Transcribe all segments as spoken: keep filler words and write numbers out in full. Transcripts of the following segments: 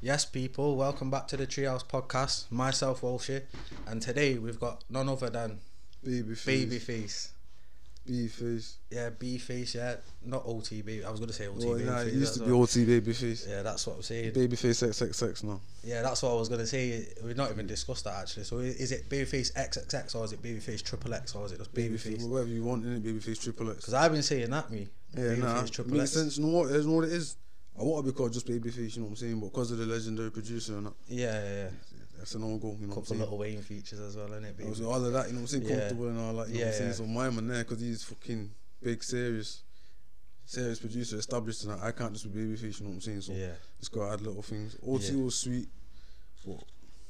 Yes, people, welcome back to the Treehouse Podcast. Myself, Walshy, and today we've got none other than Babyface. Babyface. B-Face. Yeah, B-Face, yeah. Not O T B. I was going to say O T B. Well, nah, it Babyface, used to that's be what- O T Babyface. Yeah, that's what I'm saying. Babyface X X X now. Yeah, that's what I was going to say. We've not even discussed that actually. So is it Babyface X X X or is it Babyface Triple X or is it just Babyface? Whatever you want, innit? Babyface Triple X. Because I've been saying that, me. Yeah, Babyface nah. Triple Makes X. sense. You know what? You know what it is? I want to be called just Babyface, you know what I'm saying? But because of the legendary producer and that, Yeah, yeah, yeah. that's a no-go, you know what I'm Couple saying? little Wayne features as well, innit, baby? Also, all of that, you know what I'm saying? Yeah. Comfortable and all that, you know Yeah, what I'm saying? yeah. So my man there, because he's fucking big, serious, serious producer, established tonight. I can't just be Babyface, you know what I'm saying? So Yeah. just gotta add little things. O T Yeah. was sweet, but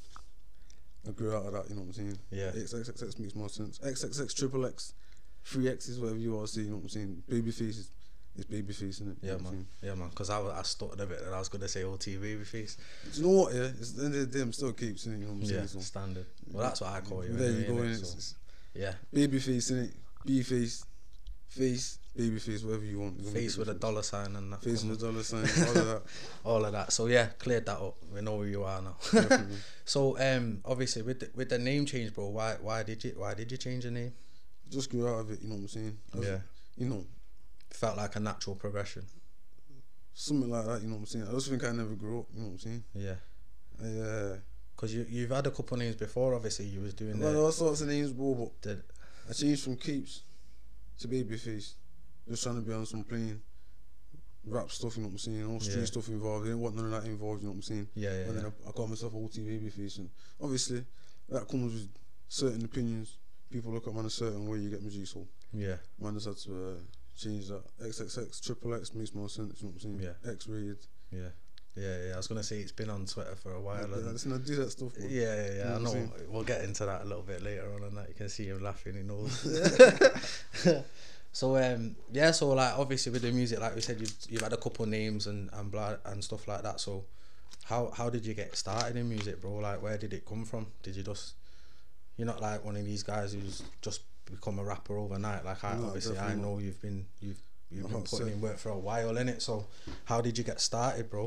I grew out of that, you know what I'm saying? Yeah. X X X makes more sense. X X X, Triple X, three X's, whatever you want to say, you know what I'm saying? Babyface is, is Babyface, innit? Yeah, You know what I'm man. saying? Yeah, man. Because I, was- I stuttered a bit and I was going to say O T Babyface. Do you know what, yeah? It's the end of the day, I'm still keeps, innit? You know what I'm saying? Yeah, So, standard. Well, that's what I call you. there anyway, you go, innit? innit? So, It's- yeah. Babyface, innit? B-face, face, Babyface, whatever you want. You're gonna Face get with a Babyface. dollar sign and that. Face come with a on. dollar sign, all of that. All of that. So yeah, cleared that up. We know who you are now. Definitely. So um, obviously with the, with the name change, bro. Why why did you why did you change the name? Just grew out of it, you know what I'm saying? I was- Yeah. You know, Felt like a natural progression. something like that, you know what I'm saying? I just think I never grew up, you know what I'm saying? Yeah. I, uh, Cause you you've had a couple names before. Obviously, you was doing I've had the, all sorts of names, bro, but the I changed from Keeps to Babyface. Just trying to be on some plain rap stuff, you know what I'm saying? No street Yeah. stuff involved. I didn't want none of that involved, you know what I'm saying? yeah yeah. And yeah. then I, I got myself O T Babyface, and obviously that comes with certain opinions. People look at man a certain way, you get me, G, so Yeah. man just had to uh, change that. X X X, Triple X makes more sense, you know what I'm saying? Yeah. X-rated. Yeah. Yeah, yeah. I was gonna say it's been on Twitter for a while. Yeah, and listen, I do that stuff, bro. yeah, yeah, yeah. You know I what I'm know. saying? We'll get into that a little bit later on, and that you can see him laughing. He knows. So um, yeah. So like, obviously with the music, like we said, you've you've had a couple names and and blah and stuff like that. So how how did you get started in music, bro? Like, where did it come from? Did you just you're not like one of these guys who's just become a rapper overnight? Like, I No, obviously I definitely know you've been you've you've one been hundred putting percent. in work for a while, innit? So how did you get started, bro?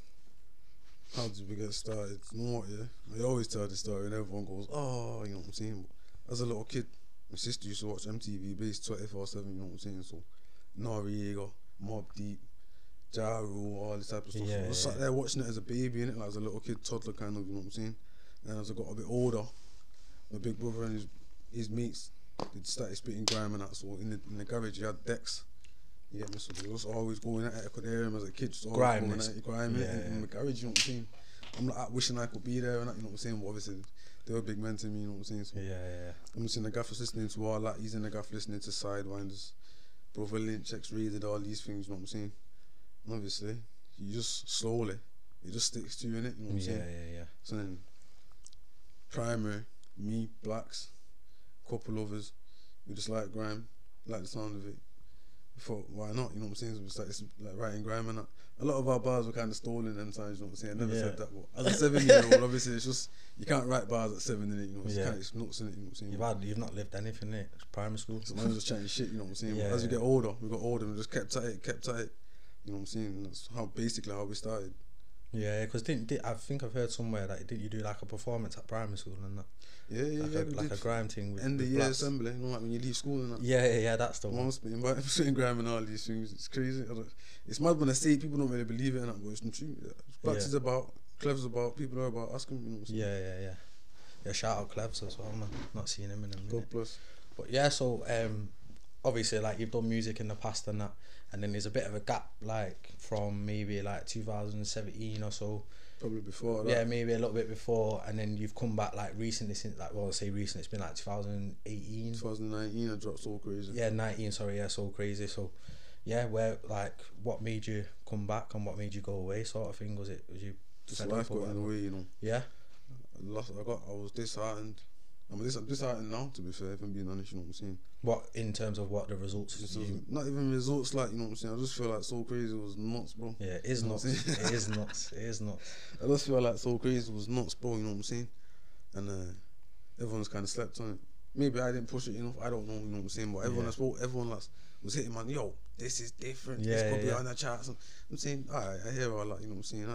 How did we get started? You know what, yeah? I always tell the story and everyone goes, oh, you know what I'm saying? But as a little kid, my sister used to watch M T V Base twenty-four seven, you know what I'm saying? So, Noriega, Mob Deep, Ja Rule, all this type of stuff. Yeah, I was yeah. sat there watching it as a baby, innit? Like as a little kid, toddler kind of, you know what I'm saying? And as I got a bit older, my big brother and his, his mates, they started spitting grime and that. So in the, in the garage, you had decks. You get me? So they was always going at it. I could hear him as a kid, just always Grime going is- at it, grime yeah, innit? in, in yeah. the garage, you know what I'm saying? I'm like wishing I could be there and that, you know what I'm saying? But obviously, they were big men to me, you know what I'm saying? So Yeah, yeah, I'm just in the gaff listening to all that. He's in the gaff listening to Sidewinders, Brother Lynch, X-Rated, all these things, you know what I'm saying? And obviously, you just slowly, it just sticks to you, innit? You know what I'm yeah, saying? yeah, yeah. So then, Primary, me, Blacks, couple others, we just like grime, like the sound of it. We thought, why not? You know what I'm saying? So we started like writing grime and that. A lot of our bars were kind of stolen them times, you know what I'm saying? I never Yeah. said that, but as a seven year old, obviously, it's just, you can't write bars at seven, innit? You know, it's Yeah. kind of, it's nuts, innit? You know what I'm saying? You've had you've not lived anything, innit? It's primary school. So I was just chatting shit, you know what I'm saying? Yeah, But as we yeah. get older, we got older and we just kept at it, kept at it. You know what I'm saying? And that's how basically how we started. Yeah, because didn't did, I think I've heard somewhere that didn't you do like a performance at primary school and that, Yeah, yeah, like yeah. a we like did a grime thing with, end the with year Blacks. assembly, you know, like when you leave school and that. Yeah, yeah, yeah, that's the one. Mom's spitting, but spitting grime and all these things. It's crazy. I don't, it's mad when I say it, people don't really believe it and that, but it's the truth. Blacks Yeah. is about, Clev's about, people are about. Ask them, you know what I'm saying? Yeah, yeah, yeah. Yeah, shout out Clevs as well, man. Not seeing him in a minute. God bless. But yeah, so um, obviously like you've done music in the past and that, and then there's a bit of a gap like from maybe like two thousand seventeen or so. Probably before that. Yeah, maybe a little bit before, and then you've come back like recently since like well, I say recent. It's been like two thousand eighteen. twenty nineteen, I dropped So Crazy. Yeah, nineteen. Sorry, yeah, So Crazy. So, yeah, where like what made you come back and what made you go away, sort of thing? Was it was you Just fed life up or got in the whatever? way, you know. Yeah, I lost, I got, I was disheartened. I'm dis- I'm disheartened now, to be fair, if I'm being honest, you know what I'm saying? what in terms of what the results? Just You, doesn't- not even results, like, you know what I'm saying? I just feel like So Crazy was nuts, bro. yeah, it is You know what nuts. I'm saying? It is nuts. It is nuts. I just feel like So Crazy was nuts, bro, you know what I'm saying? And uh, everyone's kind of slept on it. Maybe I didn't push it enough, I don't know, you know what I'm saying? But everyone Yeah. I spoke, everyone that's, was hitting, man, yo, this is different, Yeah, this could yeah, be yeah. on the charts. I'm saying, alright, I hear all that, you know what I'm saying? That's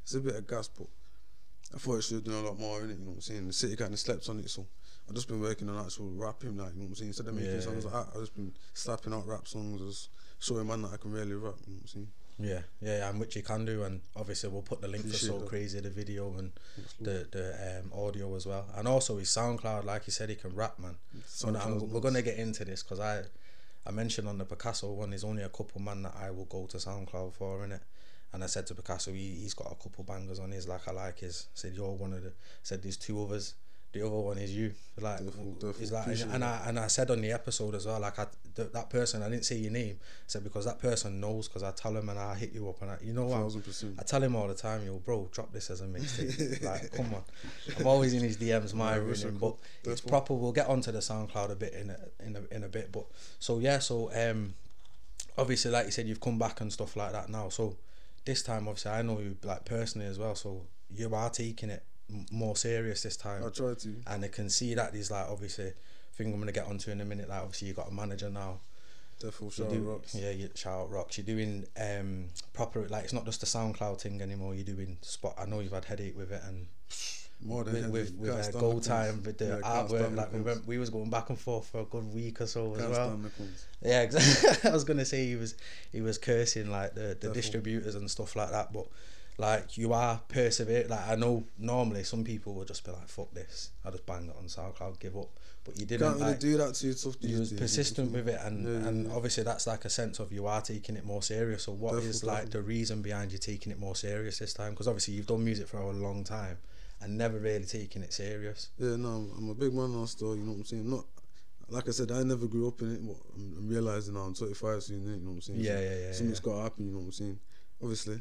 it's a bit of gas, but I thought it should have done a lot more in it. You know what I'm saying? The city kind of slept on it, so I've just been working on actual rapping, like, you know what I'm saying. Instead of making Yeah, songs yeah. like that, I've just been slapping out rap songs, just showing man that I can really rap. You know what I'm saying? Yeah, yeah, yeah, and which you can do, and obviously we'll put the link Appreciate for So that. Crazy, the video and That's the the um, audio as well, and also his SoundCloud, like he said, he can rap, man. And I'm- SoundCloud's we're nuts. gonna get into this because I, I mentioned on the Picasso one, there's only a couple man that I will go to SoundCloud for, innit? And I said to Picasso, he he's got a couple bangers on his, like I like his. I said you're one of the. Said there's two others. The other one is you. Like, Definitely, definitely. it's like, Appreciate and that. I and I said on the episode as well, like I, th- that person, I didn't say your name. I said because that person knows, because I tell him and I hit you up and I, you know what? Thousand percent. I tell him all the time, yo, bro, drop this as a mixtape. Like, come on. I'm always in his D Ms, my wish I him, could. but it's Definitely. proper. We'll get onto the SoundCloud a bit in a, in a in a bit. But so yeah, so um, obviously, like you said, you've come back and stuff like that now. So this time, obviously, I know you like personally as well. So you are taking it m- more serious this time, I try to. and I can see that there's like obviously thing I'm gonna get onto in a minute. Like obviously, you got a manager now. Definitely You shout do- out rocks. Yeah, you shout out rocks. You're doing um proper, like it's not just a SoundCloud thing anymore. You're doing spot. I know you've had headache with it, and More than with with, headache. with Can't uh, stand Go the cunts. Time with the Yeah, can't artwork. stand the Like we cunts. went, we was going back and forth for a good week or so as Can't well. stand the cunts. Yeah, exactly. I was gonna say he was he was cursing like the, the Definitely. distributors and stuff like that, but like you are persevere. Like I know normally some people would just be like, "Fuck this," I just bang it on SoundCloud, give up. But you didn't. Can't really Like, do that to yourself these you was days, persistent you know with it, and Yeah, yeah, and yeah. obviously that's like a sense of you are taking it more serious. So what is Definitely, like definitely. the reason behind you taking it more serious this time? Because obviously you've done music for a long time and never really taking it serious. Yeah, no, I'm, I'm a big man now still, you know what I'm saying? Not, like I said, I never grew up in it, but I'm, I'm realising now I'm twenty-five soon, you know what I'm saying? Yeah, So yeah, yeah, Something's yeah. got to happen, you know what I'm saying? Obviously,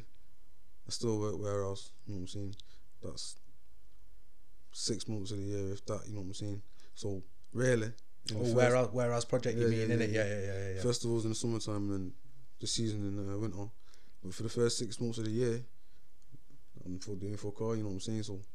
I still work warehouse, you know what I'm saying? That's six months of the year, if that, you know what I'm saying? So, really, in the Oh, first- whereas whereas project you Yeah, mean yeah, in yeah, it? Yeah, yeah, yeah, yeah. yeah. festivals in the summertime and then the season in the winter. But for the first six months of the year, I'm for doing for car, you know what I'm saying? So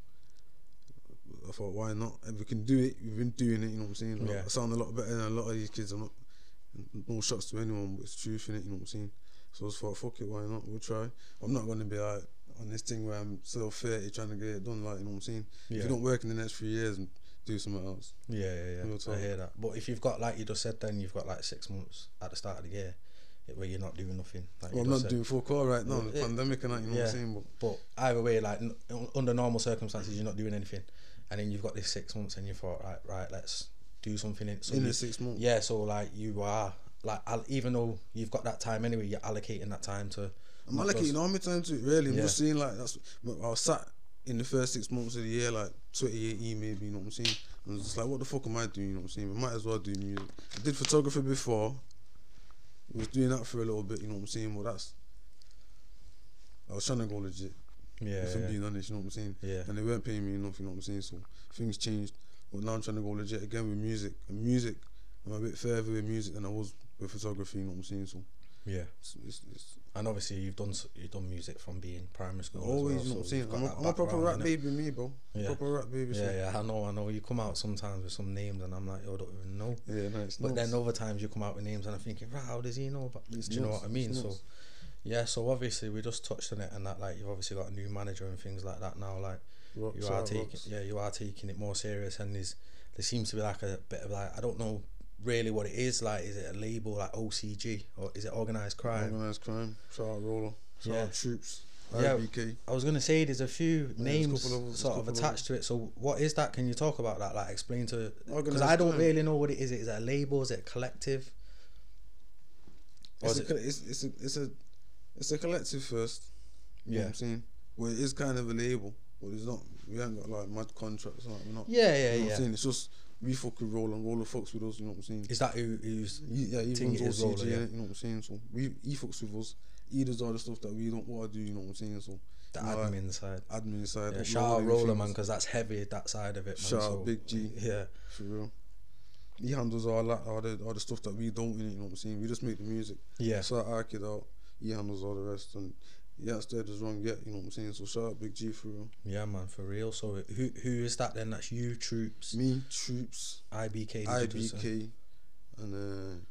I thought, why not? If we can do it, we've been doing it, you know what I'm saying? Like, Yeah. I sound a lot better than a lot of these kids. I'm not, no shots to anyone, but it's truth in it, you know what I'm saying? So I just thought, fuck it, why not? We'll try. I'm not going to be like on this thing where I'm still thirty trying to get it done, like, you know what I'm saying? Yeah. If you don't work in the next few years and do something else. Yeah, yeah, yeah. Real I talk. hear that. But if you've got, like you just said, then you've got like six months at the start of the year where you're not doing nothing. Like Well, you I'm just not said. doing full car right now, Yeah, the it- pandemic and that, you know yeah. what I'm saying? But But either way, like n- under normal circumstances, you're not doing anything, and then you've got this six months, and you thought, right, right, let's do something. In, so in you, the six months. yeah, so like you are like, al- even though you've got that time anyway, you're allocating that time to. I'm not not like just- you know how many times to it, really. I'm Yeah. just saying like that's. I was sat in the first six months of the year, like twenty eighteen maybe. You know what I'm saying? I was just like, what the fuck am I doing? You know what I'm saying? I might as well do music. I did photography before. I was doing that for a little bit. You know what I'm saying? Well, that's. I was trying to go legit. Yeah, If I'm yeah, being honest, you know what I'm saying? yeah, And they weren't paying me enough. You know what I'm saying? So things changed. But now I'm trying to go legit again with music. And music, I'm a bit further with music than I was with photography. You know what I'm saying? So yeah. it's, it's, it's And obviously you've done s- you've done music from being primary school. always, as you well, know what I'm so saying? you've got I'm a, that I'm a proper background, rap innit? baby, me, bro. Yeah. Proper rap baby. so- Yeah, yeah, I know, I know. You come out sometimes with some names, and I'm like, yo, I don't even know. Yeah, nice. But then other times you come out with names, and I'm thinking, right, how does he know? But It's do you know nuts, what I mean? it's So, nuts. yeah. So obviously we just touched on it, and that like you've obviously got a new manager and things like that now. Like Rocks, you shout are out taking, Rocks. yeah, you are taking it more serious, and there's there seems to be like a bit of like I don't know really what it is. Like, is it a label like O C G or is it organized crime? Organised crime. Shout out Roller. Shout Yeah. out Troops. Yeah. I B K. I was gonna say there's a few there's a names couple of- there's a sort of couple of- attached to it. So what is that? Can you talk about that? Like explain to because Organised I don't crime. really know what it is. Is it a label? Is it a collective? Or It's is a, it, it's, it's, a, it's, a, it's a collective first. You know Yeah. what I'm saying? Well, it is kind of a label, but it's not. We ain't got like mad contracts. Like, we're not. yeah, yeah, you know what yeah. I'm saying? It's just we fuck with Roller and Roller fucks with us. You know what I'm saying? Is that who who's He, yeah, he Thing runs is O C G, Roller, yeah. innit, you know what I'm saying? So we he fucks with us. He does all the stuff that we don't want to do. You know what I'm saying? So the you know, like, admin side? admin side. Yeah, uploading shout out Roller things. man, because that's heavy that side of it. Man, Shout out so, Big G. Yeah, For real. He handles all that, all the, all the stuff that we don't, innit, you know what I'm saying? We just make the music. yeah, So our kid out, he handles all the rest, and he ain't scared us wrong yet, you know what I'm saying? So shout out Big G for real. yeah, man, for real. So who who is that then? That's you, Troops, Me, Troops, I B K, did you I just B say? K, and uh,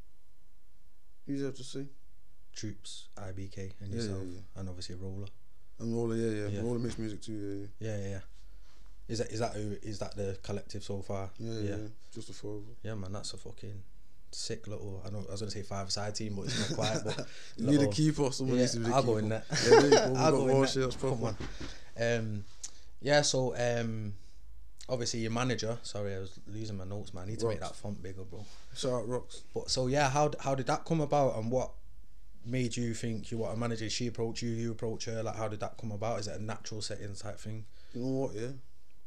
who's you have to say? Troops, I B K, and Yeah, yourself, yeah, yeah. and obviously Roller. And Roller, yeah, yeah, Yeah. Roller makes music too, yeah, Yeah, yeah, yeah. Is that is that who is that the collective so far? yeah, yeah, yeah, yeah. Just a four of them. Yeah, man, that's a fucking sick little. I know I was gonna say five-side team, but it's not quite. But You need a little- keeper. Someone yeah, needs to be the I'll keeper. go in there. Yeah, there you go. We've I'll got go in more there. shit. That's Come proper. on. Um, yeah. So um, obviously your manager. Sorry, I was losing my notes, man. I need to make Rocks. that font bigger, bro. Shout out Rocks. But so yeah, how how did that come about, and what made you think you want a manager? Did she approach you? You approach her? Like, how did that come about? Is it a natural setting type thing? You know what, yeah?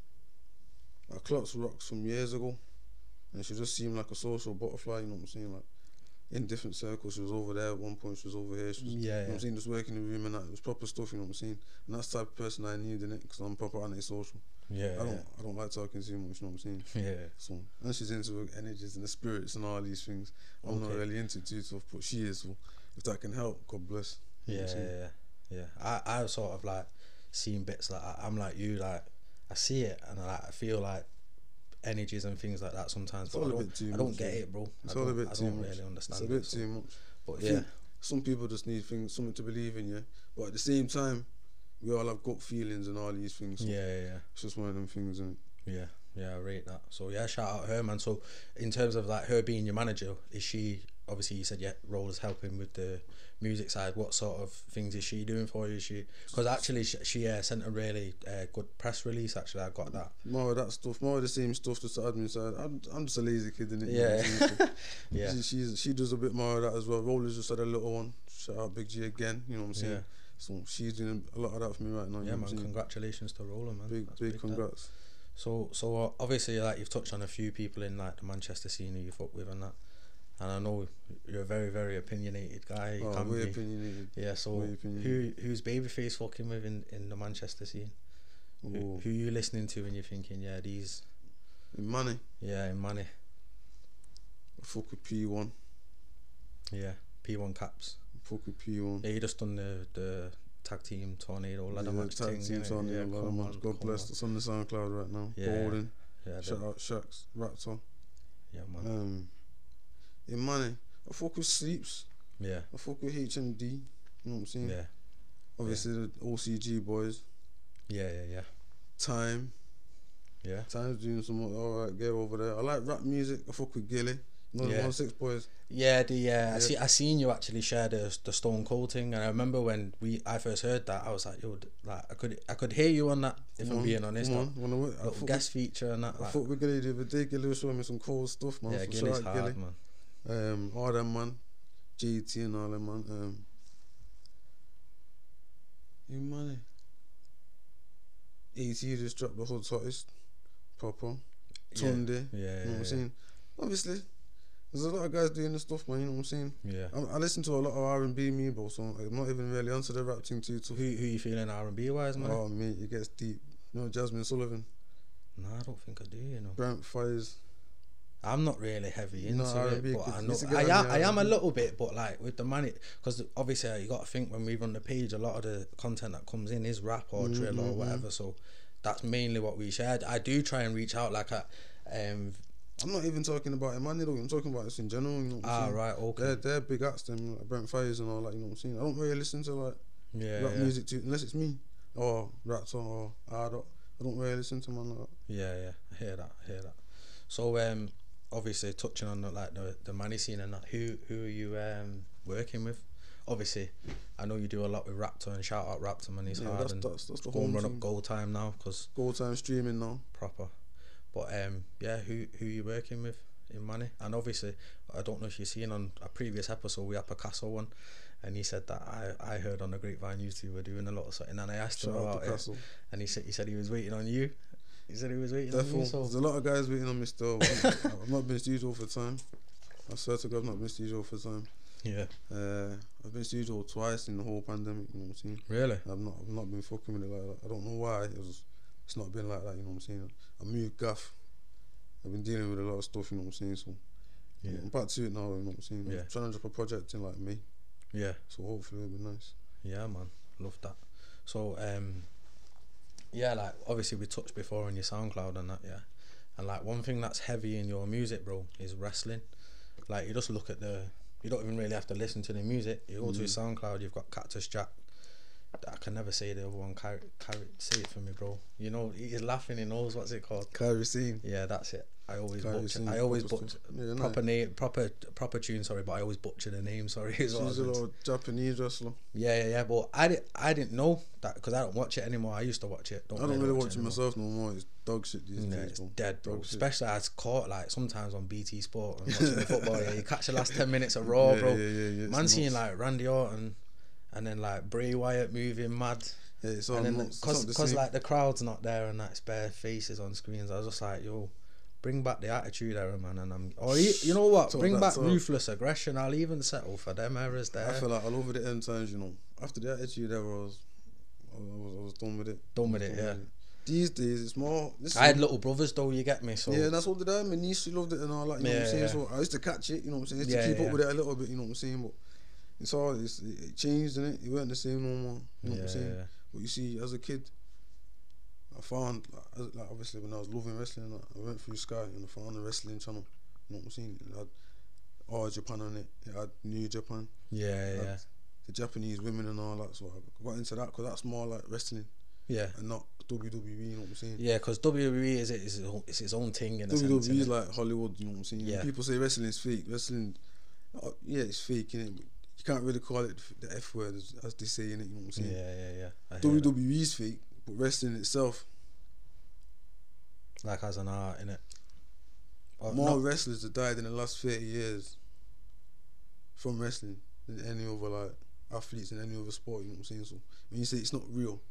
I clocked Rocks from years ago, and she just seemed like a social butterfly, you know what I'm saying? Like, in different circles, she was over there at one point, she was over here, she was, Yeah, you know what yeah. I'm saying, just working in the room and that. It was proper stuff, you know what I'm saying? And that's the type of person I need in it, because I'm proper anti-social. Yeah, I don't I don't like talking too much, you know what I'm saying? yeah, yeah. So, and she's into the energies and the spirits and all these things. I'm not Okay. really into too tough, but she is, so if that can help, God bless. You know Yeah, what I'm saying? yeah, yeah. I, I sort of like seen bits like I, I'm like you, like I see it and I, like, I feel like energies and things like that sometimes. It's But all I a don't, bit too I don't much, get yeah. it, bro. It's I all a don't, bit I too don't much. really understand It's a it. bit so- too much. But I yeah, think some people just need things, something to believe in, yeah. But at the same time, we all have gut feelings and all these things. So yeah, yeah, yeah. it's just one of them things, and Yeah, yeah, I rate that. So yeah, shout out her, man. So in terms of like her being your manager, is she obviously you said yeah, Roller's helping with the music side. What sort of things is she doing for you? Is she because actually she, she uh, sent a really uh, good press release. Actually, I got that. more of that stuff, more of the same stuff, just the admin side. I'm, I'm just a lazy kid, innit? Yeah. You know what I'm saying? Yeah, she, she's, she does a bit more of that as well. Roller's just had a little one. Shout out Big G again, you know what I'm saying? yeah, So she's doing a lot of that for me right now. You yeah, know man. what I'm saying? Congratulations to Roller, man. Big, That's big, that. congrats. So, so uh, obviously, like you've touched on a few people in like the Manchester scene who you fuck with and that, and I know you're a very, very opinionated guy. You Oh, can way be. opinionated. Yeah. So, way opinionated. who who's Babyface fucking with in, in the Manchester scene? Who, Oh, who you listening to and you're thinking, yeah, these, money. yeah, in money, I fuck with P one. yeah, P one caps. I fuck with P one. Yeah, you just done the the tag team tornado ladder Yeah, match tag thing. team innit? Tornado yeah, ladder come match. on, God come bless. on. It's on the SoundCloud right now. Yeah. Golden. Yeah, Shout the- out Shaqs, Raptor. yeah, man. Um, in money, I fuck with Sleeps. Yeah, I fuck with H M D. You know what I'm saying? yeah, Obviously the O C G boys. yeah, yeah, yeah, Time. yeah. Time's doing some alright gear over there. I like rap music. I fuck with Gilly. No, Yeah. the one six boys. Yeah, the uh, I Yeah. see. I seen you actually share the the Stone Cold thing, and I remember when we I first heard that, I was like, yo, d- like I could I could hear you on that. If Come I'm on, being honest, come that on. When I, went- I little fuck guest feature and that. with, I Like, fuck with Gilly the other day. Gilly was showing me some cool stuff, man. yeah, So Gilly's shout out hard, Gilly. man. Um, all them man, J T and all them man. Um, you money. A T just dropped the Hood's Hottest, proper. Tunde, Yeah, you know yeah, what I'm yeah, saying? Obviously, there's a lot of guys doing this stuff, man. You know what I'm saying? yeah. I, I listen to a lot of R and B, me, bro. So I'm not even really onto the rap thing too. Who tough. who you feeling R and B wise, man? Oh, mate, it gets deep. You know, Jasmine Sullivan, No, I don't think I do. You know, Brent Fires. I'm not really heavy No, into R and it, B but I could- know needs to get I on am. the I am a R and B. little bit, but like with the money, because obviously uh, you got to think when we run the page, a lot of the content that comes in is rap or Mm, drill or mm, whatever. So that's mainly what we share. I do try and reach out, like a, um, I'm not even talking about Emmanuel, though. I'm talking about this in general. You know what I'm ah saying? right, okay, They're, they're big acts, them, like Brent Fires and all that, you know what I'm saying? I don't really listen to like yeah, rap yeah. music too, unless it's me or Raptor or I don't, I don't really listen to man like that. Yeah, yeah, I hear that, I hear that. So, um, obviously touching on the, like the the money scene and that, who who are you um working with? Obviously, I know you do a lot with Raptor, and shout out Raptor, man, he's Yeah, hard that's, and that's, that's the go and home run team. up goal time now, cause Goal time streaming now. proper. But um, yeah, who who you working with in money? And obviously, I don't know if you've seen on a previous episode we had Picasso one, and he said that I I heard on the grapevine you two were doing a lot of something, and I asked Shout him out about it, Picasso. and he said he said he was waiting on you. He said he was waiting on Therefore, you. So there's a lot of guys waiting on me still. I've not been studio for time. I swear to God, I've not been studio for time. yeah, Uh, I've been studio twice in the whole pandemic. You know what I'm saying? really. I've not, I've not been fucking with it like that. I don't know why. It was, it's not been like that. You know what I'm saying? I moved gaff. I've been dealing with a lot of stuff. You know what I'm saying? So Yeah, I'm back to it now. You know what I'm saying? Yeah. I'm trying to drop a project in like May. yeah. So hopefully it'll be nice. Yeah, man, love that. So, um, yeah, like obviously we touched before on your SoundCloud and that, yeah. And like one thing that's heavy in your music, bro, is wrestling. Like you just look at the, you don't even really have to listen to the music. You go to his SoundCloud, you've got Cactus Jack. I can never say the other one. Carry, carry, say it for me, bro. You know, he's laughing. He knows what's it called. Kyrie Scene. Yeah, that's it. I always Kyrie butcher. Scene, I always proper butcher stuff. Yeah, proper no. name, proper proper tune. Sorry, but I always butcher the name. Sorry, is what I She's a was meant to- little Japanese wrestler. Yeah, yeah, yeah. But I, di- I didn't know that because I don't watch it anymore. I used to watch it. Don't I don't really watch it anymore. myself no more. It's dog shit these Yeah, days, it's bro. dead, bro. Dog shit. Especially as caught like sometimes on B T Sport and watching the football. Yeah, you catch the last ten minutes of Raw, Yeah, bro. yeah, yeah, yeah, it's Man, seeing nuts. like Randy Orton, and then like Bray Wyatt moving mad, Yeah, it's all and then nuts. It's because not the because same. like the crowd's not there and like it's bare faces on screens. I was just like, yo, bring back the Attitude Era, man. And I'm or you, you know what? Talk Bring that back talk. Ruthless Aggression. I'll even settle for them errors there. I feel like all over the end times, you know, after the Attitude Era, I was, I was, I was done with it. Done with I was it, yeah. These days, it's more. Listen, I had little brothers though. You get me? So yeah, that's what did I. My niece, she loved it and all that. You know what I'm Yeah, saying? yeah. So I used to catch it. You know what I'm saying? I used Yeah, to keep yeah. up with it a little bit. You know what I'm saying? But it's all it's, it changed, and it? It weren't the same no more. You know yeah, what I'm saying? yeah. But you see, as a kid, I found like, as, like obviously when I was loving wrestling, like, I went through Sky and I found the wrestling channel. You know what I'm saying? It had All Japan on it. It had New Japan. Yeah, It yeah, had the Japanese women and all that. So I got into that because that's more like wrestling yeah. and not W W E. You know what I'm saying? Yeah, because W W E is it is its own- it's its own thing in a W sense. W E is innit? like Hollywood, you know what I'm saying? Yeah. People say wrestling is fake. Wrestling, uh, yeah, it's fake, innit? But you can't really call it the F word as, as they say, innit? You know what I'm Yeah, saying? yeah, yeah. I hear W that. W E is fake, but wrestling itself, Like as an art, innit? Or more not- wrestlers have died in the last thirty years from wrestling than any other like athletes in any other sport, you know what I'm saying? So when you say it's not real,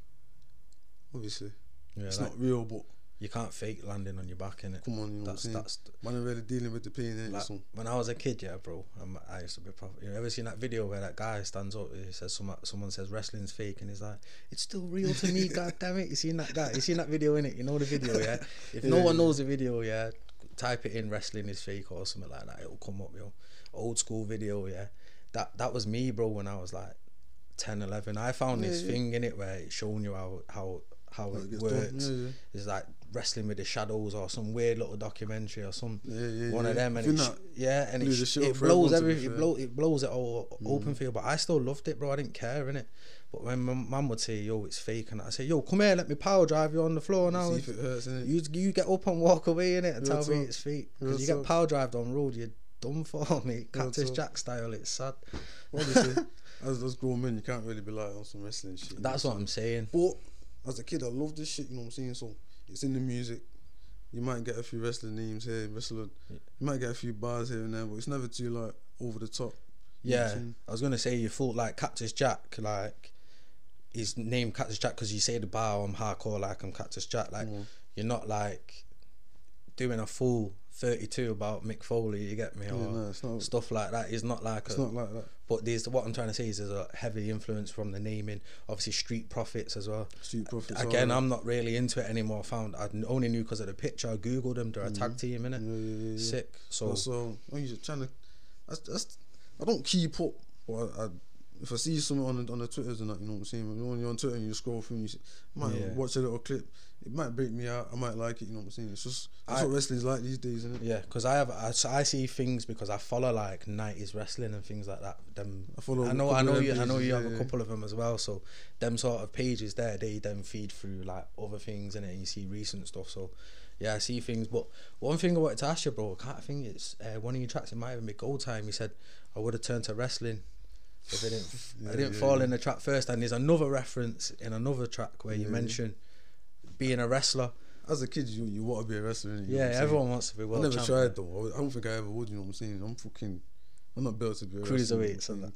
obviously, yeah, it's like, not real, but you can't fake landing on your back, innit? come on, you know That's what I'm saying? that's Man are really dealing with the pain, innit? like So when I was a kid, yeah, bro. I'm, I used to be proper. You ever seen that video where that guy stands up? He says someone someone says wrestling's fake, and he's like, "It's still real to me, god damn it!" You seen that guy? You seen that video in it? You know the video, yeah. If no Yeah, one yeah. knows the video, yeah, type it in wrestling is fake or something like that. It'll come up, yo. Old school video, yeah. That that was me, bro. When I was like ten, eleven, I found Yeah, this yeah. thing in it where it's showing you how how how How it it gets works. done. Yeah, yeah. It's like wrestling with the shadows or some weird little documentary or some Yeah, yeah, one yeah. of them, and I it, think sh- that yeah, and it, blew sh- the shit it up for blows everyone, to every be it fair. blow it blows it all Mm. open for you. But I still loved it, bro. I didn't care in it. But when my mum would say, "Yo, it's fake," and I say, "Yo, come here, let me power drive you on the floor now." see if it hurts, innit? You you get up and walk away in it and Real tell me talk. it's fake Real because you get talk. power drived on road. You're done for me, Cactus talk. Jack style. It's sad. Obviously, as as grown men, you can't really be like on some wrestling shit. That's what I'm saying. But as a kid, I love this shit. You know what I'm saying? So it's in the music. You might get a few wrestling names here, wrestler. You might get a few bars here and there, but it's never too like over the top. You know what I'm Yeah, saying? I was gonna say you thought like Cactus Jack, like his name Cactus Jack because you say the bar I'm hardcore like I'm Cactus Jack. Like Mm. you're not like doing a full thirty-two about Mick Foley. You get me Yeah, or no, it's not. stuff like that. It's not like It's a, not like that. But there's what I'm trying to say is there's a heavy influence from the naming. Obviously, Street Profits as well. Street Profits. all Again, that. I'm not really into it anymore. I found I only knew because of the picture. I googled them. They're a tag team, innit? Yeah, yeah, yeah, yeah. Sick. So So, so I'm just trying to. That's, that's, I don't keep up, but I, I, if I see something on the, on the Twitters and that, you know what I'm saying. You know, when you're on Twitter and you scroll through, and you see, I might Yeah. watch a little clip. It might break me out. I might like it. You know what I'm saying. It's just that's I- what wrestling's like these days, isn't it? yeah, because I have I, so I see things because I follow like nineties wrestling and things like that. Them I follow I a know couple I know of you them I know pages, you yeah, have a yeah. couple of them as well. So them sort of pages there, they then feed through like other things in it. And you see recent stuff. So yeah, I see things. But one thing I wanted to ask you, bro, I can't think it's uh, one of your tracks. It might even be Gold Time. You said I would have turned to wrestling if I didn't I Yeah, didn't yeah, fall yeah. in the track first. And there's another reference in another track where you Yeah. mention being a wrestler. As a kid, you you want to be a wrestler, innit? You know Yeah, what I'm saying? everyone wants to be I world never champion. tried though. I don't think I ever would. You know what I'm saying? I'm fucking. I'm not built to be a wrestler. Cruiserweights and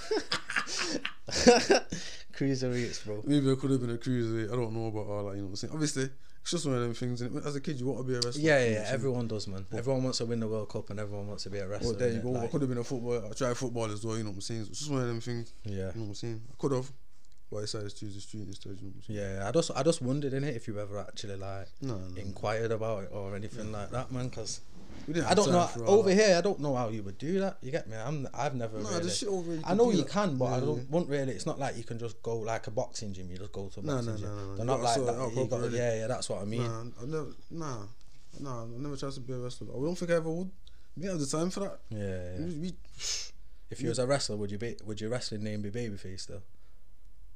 Cruiserweights, bro. Maybe I could have been a cruiserweight. I don't know about all that. You know what I'm saying? Obviously, it's just one of them things. innit? As a kid, you want to be a wrestler. Yeah, you know yeah, what yeah. I'm saying? Everyone does, man. Everyone wants to win the World Cup and everyone wants to be a wrestler. Well, there you innit? go. I Like, could have been a footballer. I tried football as well. You know what I'm saying? It's just one of them things. yeah, You know what I'm saying? I could have, but I decided to choose the street instead. You know what I'm saying? yeah. I just, I just wondered in it if you ever actually like No, no. inquired about it or anything like that, man. Because We didn't I have don't time know for all over that. here. I don't know how you would do that. You get me? I'm, I've never. No, really, the shit over here. I know do you that. can, but I Yeah, don't yeah. want really. It's not like you can just go like a boxing gym. You just go to a No, boxing no, gym. no, no, no. They're You not gotta like sort it that. out You got, properly. yeah, yeah. That's what I mean. Nah, I never, nah, nah. I never tried to be a wrestler. I don't think I ever would. We didn't have the time for that. Yeah, yeah. We, we, If you was a wrestler, would you be? Would your wrestling name be Babyface though?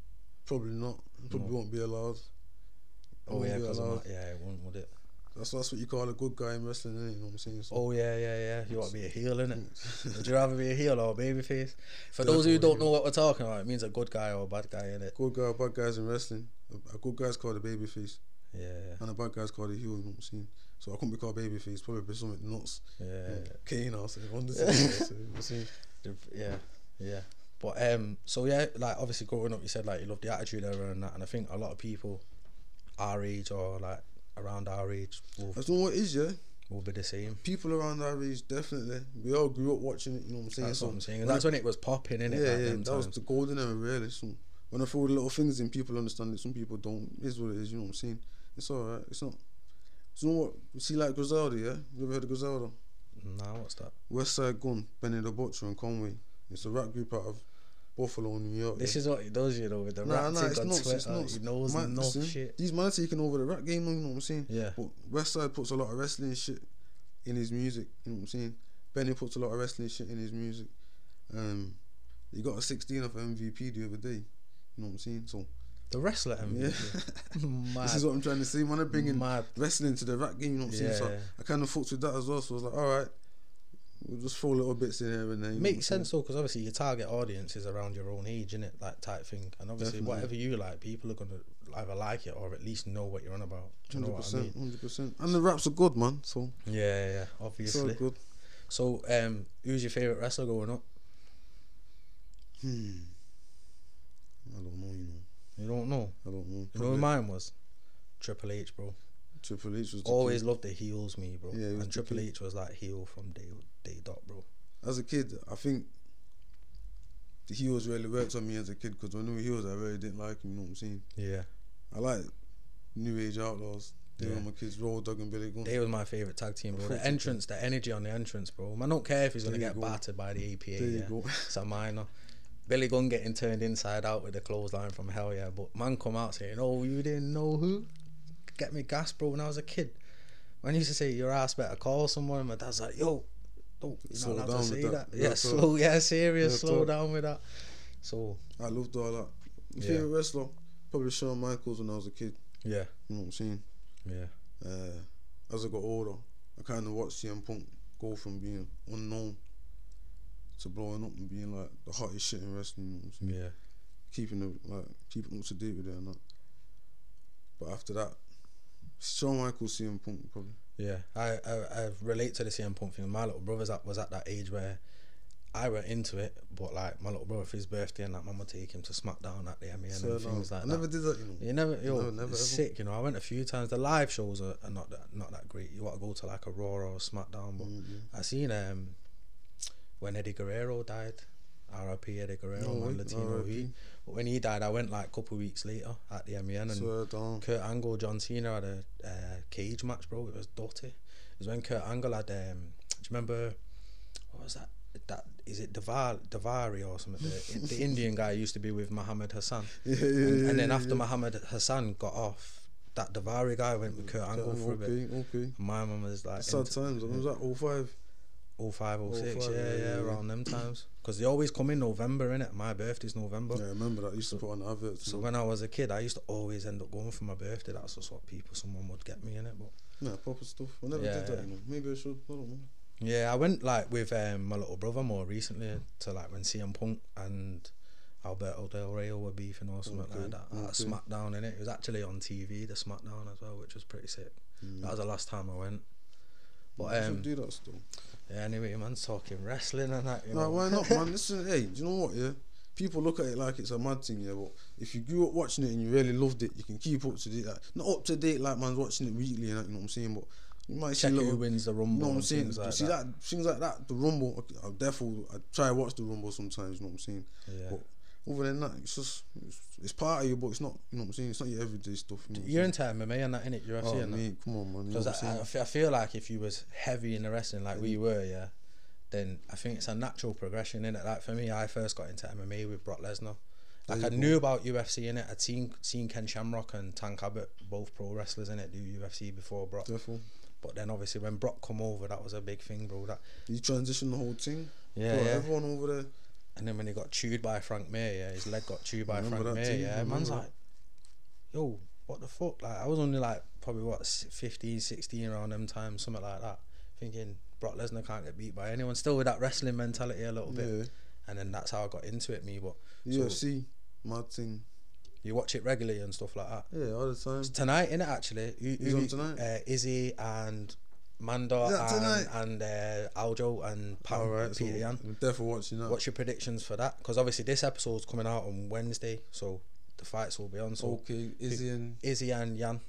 Probably not. It probably No. won't be allowed. It Oh won't yeah, be because allowed. yeah, it wouldn't, would it? That's that's what you call a good guy in wrestling, innit? You know what I'm saying? So, Oh yeah, yeah, yeah. You want to be a heel, innit? Would you rather be a heel or a babyface? For Definitely those who don't heel. know what we're talking about, it means a good guy or a bad guy, innit? good guy, bad guys in wrestling. A, a good guy's called a babyface, Yeah, and a bad guy's called a heel. You know what I'm saying? So I couldn't be called babyface. Probably be something nuts. yeah, yeah. Kane, I'll say. On the same, I'll say, you know what I'm saying? The- yeah, yeah. But um, so yeah, like obviously growing up, you said like you loved the Attitude Era and that, and I think a lot of people our age or like around our age will, I don't know what it is, yeah. will be the same. People around our age, definitely. We all grew up watching it. You know what I'm saying? That's So what I'm saying. when That's I- when it was popping, innit? Yeah, like yeah. them That was times. the golden era, really. So when I throw the little things in, people understand it. Some people don't. It is what it is. You know what I'm saying? It's alright. It's not. Do you know what? You see, like Griselda, yeah. You ever heard of Griselda? Nah, what's that? West Side Gun, Benny the Butcher, and Conway. It's a rap group out of Buffalo, New York. This yeah. is what he does, you know, with the Nah, rap nah, thing it's on nuts, Twitter. it's nuts. He knows Man, enough listen, shit. These men are taking over the rap game, you know what I'm saying? Yeah. But West Side puts a lot of wrestling shit in his music, you know what I'm saying? Benny puts a lot of wrestling shit in his music. Um, he got a sixteen of M V P the other day, you know what I'm saying? So The wrestler M V P. Mad. this is what I'm trying to say. Man, I'm bringing Mad. wrestling to the rap game, you know what I'm saying? So Yeah. I kind of fucked with that as well. So I was like, all right, we'll just throw little bits in here and there. You know what I'm Makes saying? sense though, because obviously your target audience is around your own age, innit? Like type thing, and obviously Definitely. whatever you like, people are gonna either like it or at least know what you're on about. Do you know Hundred what I mean? percent, hundred percent, and the raps are good, man. So Yeah, yeah, yeah, it's all obviously. good. So, um, who's your favorite wrestler growing up? Hmm. I don't know, you know. You don't know. I don't know. You know Probably who mine was? Triple H, bro. Triple H was the Always kid. loved the heels, me, bro. Yeah, he was and the Triple kid. H was like heel from day day dot, bro. As a kid, I think the heels really worked on me as a kid because when we heels, I really didn't like him. You know what I'm saying? Yeah, I like New Age Outlaws. They Yeah. were my kids, Road Dogg and Billy Gunn. they was my favorite tag team, bro. I The thought so. entrance, the energy on the entrance, bro. I don't care if he's gonna There you get go. battered by the A P A. There you yeah, go. it's a minor. Billy Gunn getting turned inside out with the clothesline from hell, yeah. But man come out saying, "Oh, you didn't know who?" Get me gas, bro. When I was a kid, when I used to say your ass better call someone, my dad's like, "Yo, don't you're not Slow allowed down to with say that. that." Yeah, Yeah, talk. slow, yeah, serious, Yeah, slow talk. down with that. So I loved all that. My Yeah. favorite wrestler, probably Shawn Michaels when I was a kid. yeah, You know what I'm saying? yeah, Uh, as I got older, I kind of watched C M Punk go from being unknown to blowing up and being like the hottest shit in wrestling. You know what I'm saying? yeah. Keeping the like keeping up to date with it and that. But after that, Shawn Michaels, C M Punk probably. Yeah, I, I I relate to the C M Punk thing. My little brother's at, was at that age where I went into it, but like my little brother for his birthday and that, mum would take him to SmackDown at the M E N So, and things no, like I that. never did that, you know. You never, yo, No, never, it's ever. sick. You know, I went a few times. The live shows are, are not that not that great. You want to go to like a Raw or a SmackDown, but Mhm. I seen um when Eddie Guerrero died. R I P Eddie Guerrero, No man, way, Latino R I P. Heat. But when he died, I went like a couple of weeks later at the M E N and Swear down. Kurt Angle, John Cena had a uh, cage match, bro. It was dirty. It was when Kurt Angle had. Um, do you remember? What was that? That is it Davar Davari or something? The, the Indian guy used to be with Muhammad Hassan. Yeah, yeah, and, yeah. and then yeah, after yeah. Muhammad Hassan got off, that Davari guy went with Kurt Angle for a bit. Okay, okay. And my mum was like, Sad times. When was that? oh five oh five, oh six, oh five, yeah, yeah, yeah, yeah, yeah. around them times. Because they always come in November, innit? My birthday's November. Yeah, I remember that. I used to put on the adverts. So when I was a kid, I used to always end up going for my birthday. That's just what people, someone would get me in it. But Nah, proper stuff. I never Yeah, did that, yeah. you know. Maybe I should. I don't know. yeah, I went like with um, my little brother more recently to like when C M Punk and Alberto Del Rio were beefing or something Okay, like that. At okay. SmackDown, innit? It was actually on T V, the SmackDown as well, which was pretty sick. Mm. That was the last time I went. But I should um, do that still. yeah, anyway, man's talking wrestling and that. You Nah, know. why not, man? Listen, hey, do you know what? Yeah, people look at it like it's a mad thing, yeah. But if you grew up watching it and you really loved it, you can keep up to date. Like, not up to date like man's watching it weekly, and that, you know what I'm saying? But you might Check see who little, wins the you Rumble know what I'm and saying? things You like see that. that things like that, the Rumble. okay, I'll definitely I try to watch the Rumble sometimes. You know what I'm saying? Yeah. But other than that, it's just it's, it's part of you, but it's not. You know what I'm saying? It's not your everyday stuff. You know what I'm You're saying? into M M A and that, innit? U F C Oh, and that. mate, come on, man. You know Because what I'm I, I, saying? fe- I feel like if you was heavy in the wrestling like we were, yeah, then I think it's a natural progression, innit? Like for me, I first got into M M A with Brock Lesnar. Like There I you knew about U F C, innit? I'd seen seen Ken Shamrock and Tank Abbott, both pro wrestlers, innit, do U F C before Brock. Therefore, But then obviously when Brock come over, that was a big thing, bro. That you transition the whole thing. yeah, Bro, yeah. everyone over there. And then when he got chewed by Frank Mir, yeah, his leg got chewed by Remember Frank that Mir, too? yeah. Remember Man's that? like, yo, what the fuck? Like, I was only like, probably what, fifteen, sixteen around them times, something like that. Thinking, Brock Lesnar can't get beat by anyone. Still with that wrestling mentality a little bit. Yeah. And then that's how I got into it, me. But U F C, mad thing. you watch it regularly and stuff like that. Yeah, all the time. It's tonight, innit, actually? Who, Who's who- on tonight? Uh, Izzy and Mando Is that tonight? and, and uh, Aljo and Pam, Alright, so Peter Yan. I'm definitely watching that. What's your predictions for that? Because obviously this episode's coming out on Wednesday, so the fights will be on. So Okay, Izzy and Izzy and Yan.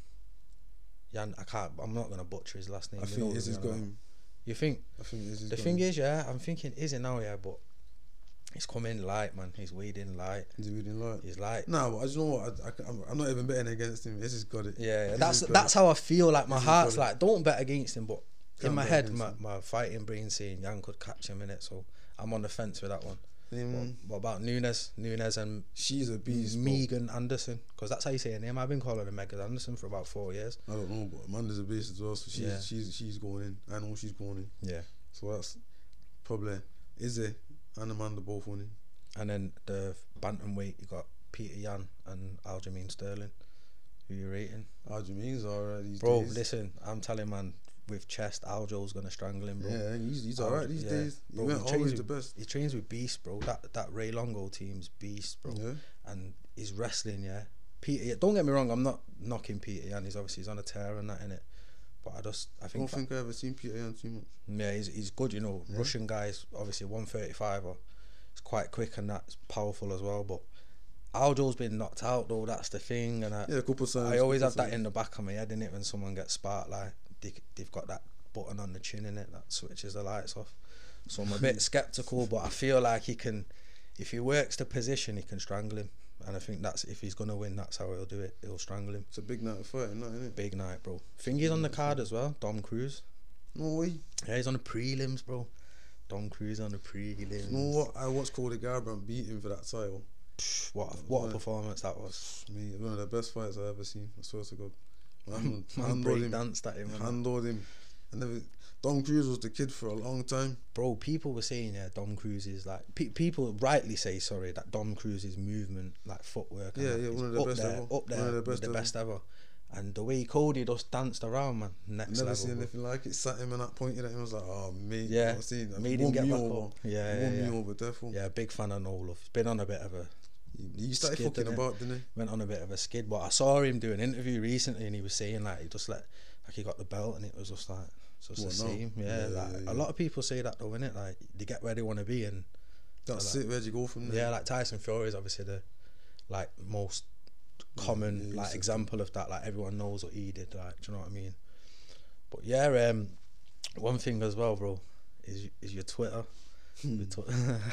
Yan, I can't. I'm not gonna butcher his last name. I you think know Izzy's who got I'm him. You think? I think Izzy's The got thing him. is, yeah, I'm thinking Izzy now, yeah, but he's coming light, man. He's wading light. Is he really light? He's light. Nah, but I just know what I, I, I'm, I'm not even betting against him. Izzy's got it. Yeah, yeah. Izzy's that's got that's it. how I feel. Like my Izzy's heart's got it. like, don't bet against him, but in Can't my bet head, against my, him. my fighting brain saying Yan could catch him in it. So I'm on the fence with that one. Him, What, what about Nunes? Nunes and she's a beast. bro. Megan Anderson, because that's how you say her name. I've been calling her Megan Anderson for about four years. I don't know, but Amanda's a beast as well. So she's Yeah. she's she's going in. I know she's going in. Yeah. So that's probably Izzy and Amanda both winning. And then the bantamweight, you got Peter Yan and Aljamain Sterling. Who you rating? Aljamain's alright these Bro, days. listen, I'm telling man, with chest, Aljo's gonna strangle him, bro. Yeah, he's he's Aljo- alright these yeah. days. He Bro, went he trains always the with- best. He trains with beast, bro. That that Ray Longo team's beast, bro. Yeah. And he's wrestling, yeah. Peter, don't get me wrong, I'm not knocking Peter Yan. He's obviously he's on a tear and that in it. But I just, I I think, don't think I ever seen Peter Yan too much. yeah, he's he's good, you know. Yeah. Russian guys, obviously one thirty-five, or it's quite quick and that's powerful as well. But Aljo's been knocked out though. That's the thing, and I, Yeah, a couple of times. I always have couple that of in the back of my head, innit, when someone gets sparked, like they, they've got that button on the chin in it that switches the lights off. So I'm a bit skeptical, but I feel like he can, if he works the position, he can strangle him. And I think that's, if he's gonna win, that's how he'll do it. He'll strangle him. It's a big night of fighting, that, isn't it? Big night, bro. Think he's on the card as well. Dom Cruz. No way. Yeah, he's on the prelims, bro. Dom Cruz on the prelims. You know what? I watched Cody Garbrandt beat him for that title. Psh, What a, what a Yeah. performance that was. Me, one of the best fights I've ever seen. I swear to God. Man, Man handled break him. danced at him. innit? Handled him. I never. Dom Cruz was the kid for a long time. Bro, people were saying, yeah, Dom Cruz is like, pe- people rightly say, sorry, that Dom Cruz's movement, like footwork, and Yeah, that yeah, is one of the up best there, ever. up One there, of the with best the ever. best ever. And the way Cody just danced around, man, next Never level. seen bro. anything like it. Sat him and that pointed at him. I was like, oh, mate. Yeah, I seen that. made him Won get me back over. up. Yeah, yeah, Won yeah. me over, definitely. Yeah, big fan of Nolof. He's been on a bit of a, He, he started Skid, fucking innit? about, didn't he? went on a bit of a skid. But I saw him do an interview recently, and he was saying like he just let, like he got the belt, and it was just like, it's just What, the no? same. Yeah, Yeah, like yeah, yeah. a lot of people say that though, innit? Like they get where they want to be, and That's like- it. Where'd you go from there? yeah, like Tyson Fury is obviously the like most common yeah, like he's- example of that. Like everyone knows what he did. Like, do you know what I mean? But yeah, um, one thing as well, bro, is is your Twitter. Your tw-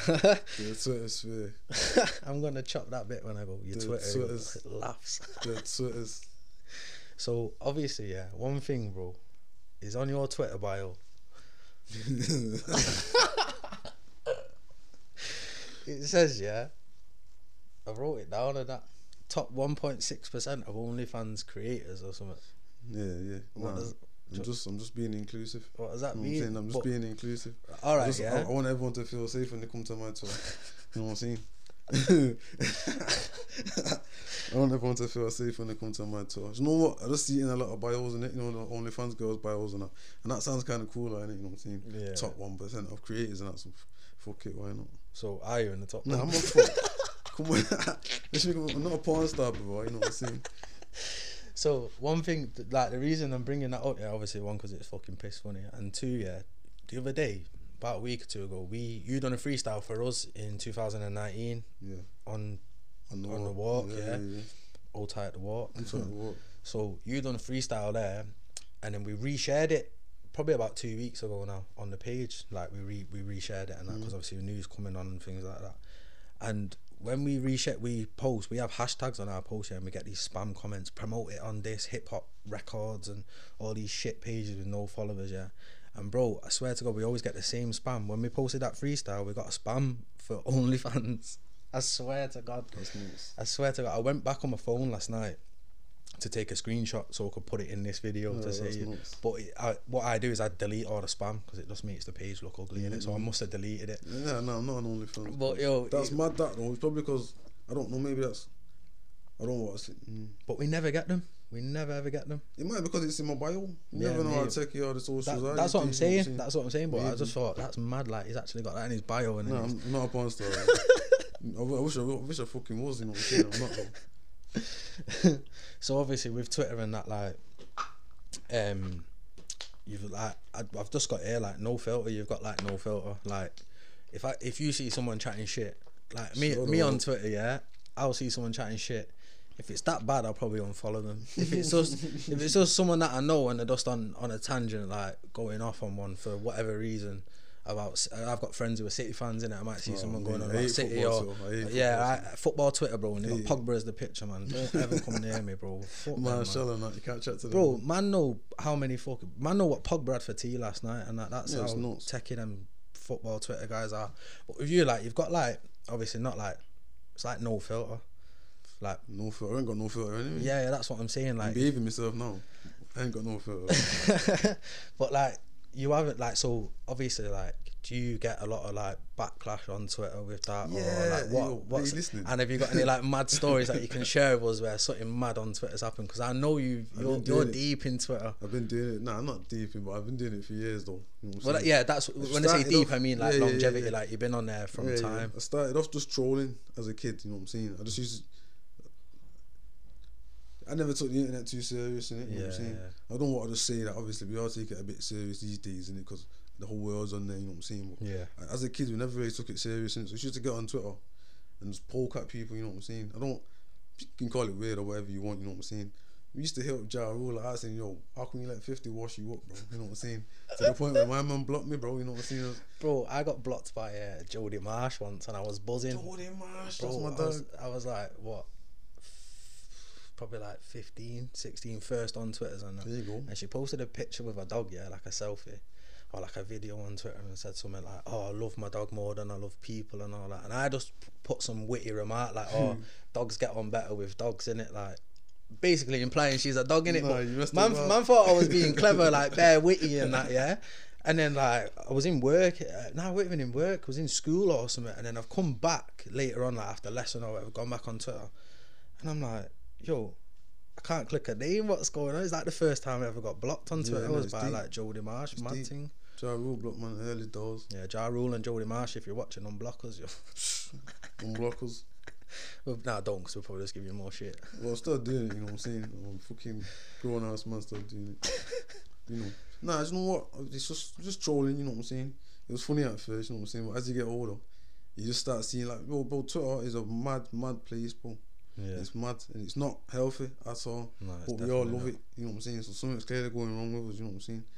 The Twitter sphere. I'm gonna chop that bit when I go. Your The Twitter Twitters. it laughs. The Twitters. So obviously, yeah, one thing, bro, is on your Twitter bio. It says, yeah, I wrote it down, and that top one point six percent of OnlyFans creators or something. Yeah, yeah. What Nah, does I'm just, I'm just being inclusive. what does that You know what I'm mean? saying? I'm just But- being inclusive. all I, right, just, I, yeah. I want everyone to feel safe when they come to my tour. You know what I'm saying? I want everyone to feel safe when they come to my tour. You know what? I just see it in a lot of bios in it. You know, the OnlyFans girls bios and that, and that sounds kind of cool, like, innit? You know what I'm saying? Yeah. Top one percent of creators and that. So fuck it, why not? So are you in the top? Nah, one? I'm not fuck. Come on, This nigga- I'm not a porn star, bro. You know what I'm saying? So one thing, th- like the reason I'm bringing that up, yeah, obviously one because it's fucking piss funny, and two, yeah, the other day, about a week or two ago, we you done a freestyle for us in two thousand nineteen Yeah. on On the On the walk. walk, yeah. Old Tight the Walk. I'm trying to walk. So you done a freestyle there, and then we reshared it probably about two weeks ago now on the page. Like we re we reshared it and that because obviously the news coming on and things like that. And when we reshare, we post, we have hashtags on our post here, and we get these spam comments, promote it on this hip hop records and all these shit pages with no followers, yeah. And bro, I swear to God, we always get the same spam. When we posted that freestyle, we got a spam for OnlyFans. I swear to God. That's nice. I swear to God, I went back on my phone last night to take a screenshot so I could put it in this video No, to say that's it. nuts. But it, I, what I do is I delete all the spam because it just makes the page look ugly in it. So I must have deleted it. Yeah, no, I'm not an OnlyFans. But yo, that's it- mad. That though. It's probably because I don't know. Maybe that's. I don't know what. It's, mm. But we never get them. We never ever get them. It might be because it's in my bio. You Yeah, never know how maybe. techy all the socials That, are. that's these what I'm days, you know saying. That's what I'm saying. But I Maybe. just thought that's mad. Like he's actually got that in his bio. And No, then I'm, he's- I'm not a porn star. I, w- I wish I, w- I wish I fucking was. You know what I'm saying? I'm not though. so obviously with Twitter and that, like, um, you've like I, I've just got here like no filter. You've got like no filter. Like, if I if you see someone chatting shit, like me Shut me up. on Twitter, yeah, I'll see someone chatting shit. If it's that bad, I'll probably unfollow them. If it's just if it's just someone that I know and they're just on on a tangent, like going off on one for whatever reason. About I've got friends who are City fans in it. I might see Oh, someone man, going on I about hate City football, or so I hate yeah, football, I, football Twitter, bro. And they got Hate it. Pogba as the picture, man. Don't ever come near me, bro. Fuck them, Man, man. shell and that. You can't chat to them. Bro, man, know how many fucking man know what Pogba had for tea last night, and that that's Yeah, it's how nuts. techie them football Twitter guys are. But with you, like, you've got like obviously not like it's like no filter, like No filter. I ain't got no filter anyway. yeah, yeah, that's what I'm saying. I'm Like, behaving myself now. I ain't got no filter. but like you haven't like so obviously like. Do you get a lot of like backlash on Twitter with that? Yeah, or like what? yo, are what's, you listening? and have you got any like mad stories that you can share with us where something mad on Twitter's happened? Because I know you, I've you're, been you're doing it. deep in Twitter. I've been doing it. Nah, I'm not deep in, but I've been doing it for years though. You know what I'm Well, saying? yeah, that's when I say started deep. off- I mean like yeah, yeah, yeah, longevity. yeah. Like you've been on there from Yeah, yeah. time. I started off just trolling as a kid. You know what I'm saying? I just used. To, I never took the internet too serious, innit? You know what I'm Yeah, saying? yeah. I don't want to just say that. Obviously, we all take it a bit serious these days, innit? Because the whole world's on there. You know what I'm saying? But Yeah. as a kid, we never really took it serious. Innit? So we used to get on Twitter and just poke at people. You know what I'm saying? I don't. You can call it weird or whatever you want. You know what I'm saying? We used to hit up Ja Rule, like I saying, yo, how can you let fifty wash you up, bro? You know what I'm saying? To the point where my man blocked me, bro. You know what I'm saying? Bro, I got blocked by uh, Jody Marsh once, and I was buzzing. Jody Marsh, Bro, that's my I dog. was, I was like, what? Probably like fifteen, sixteen, first on Twitter and that. There you go. And she posted a picture with a dog, yeah, like a selfie or like a video on Twitter, and said something like, oh, I love my dog more than I love people and all that. And I just p- put some witty remark like, oh, dogs get on better with dogs, innit? Like, basically implying she's a dog, innit? Nah, you But messed man, it up. man thought I was being clever, like bare witty and that, yeah. And then like I was in work, uh, no, I wasn't even in work, I was in school or something, and then I've come back later on, like after lesson or whatever, gone back on Twitter, and I'm like, yo, I can't click her name, what's going on? It's like the first time I ever got blocked on Yeah, Twitter no, was it's by deep. like Jody Marsh, It's mad deep. thing. Ja Rule blocked man early doors. Yeah, Ja Rule and Jody Marsh, if you're watching, unblock us, yo. Unblockers. Well, nah, don't, because we'll probably just give you more shit. Well, I'm still doing it, you know what I'm saying? I'm fucking grown ass man still doing it. You know. Nah, you know what? It's just just trolling, you know what I'm saying? It was funny at first, you know what I'm saying? But as you get older, you just start seeing like, bro, bro Twitter is a mad, mad place, bro. Yeah. It's mad and it's not healthy at all. No, it's but we all definitely love not. it, you know what I'm saying? So something's clearly going wrong with us, you know what I'm saying?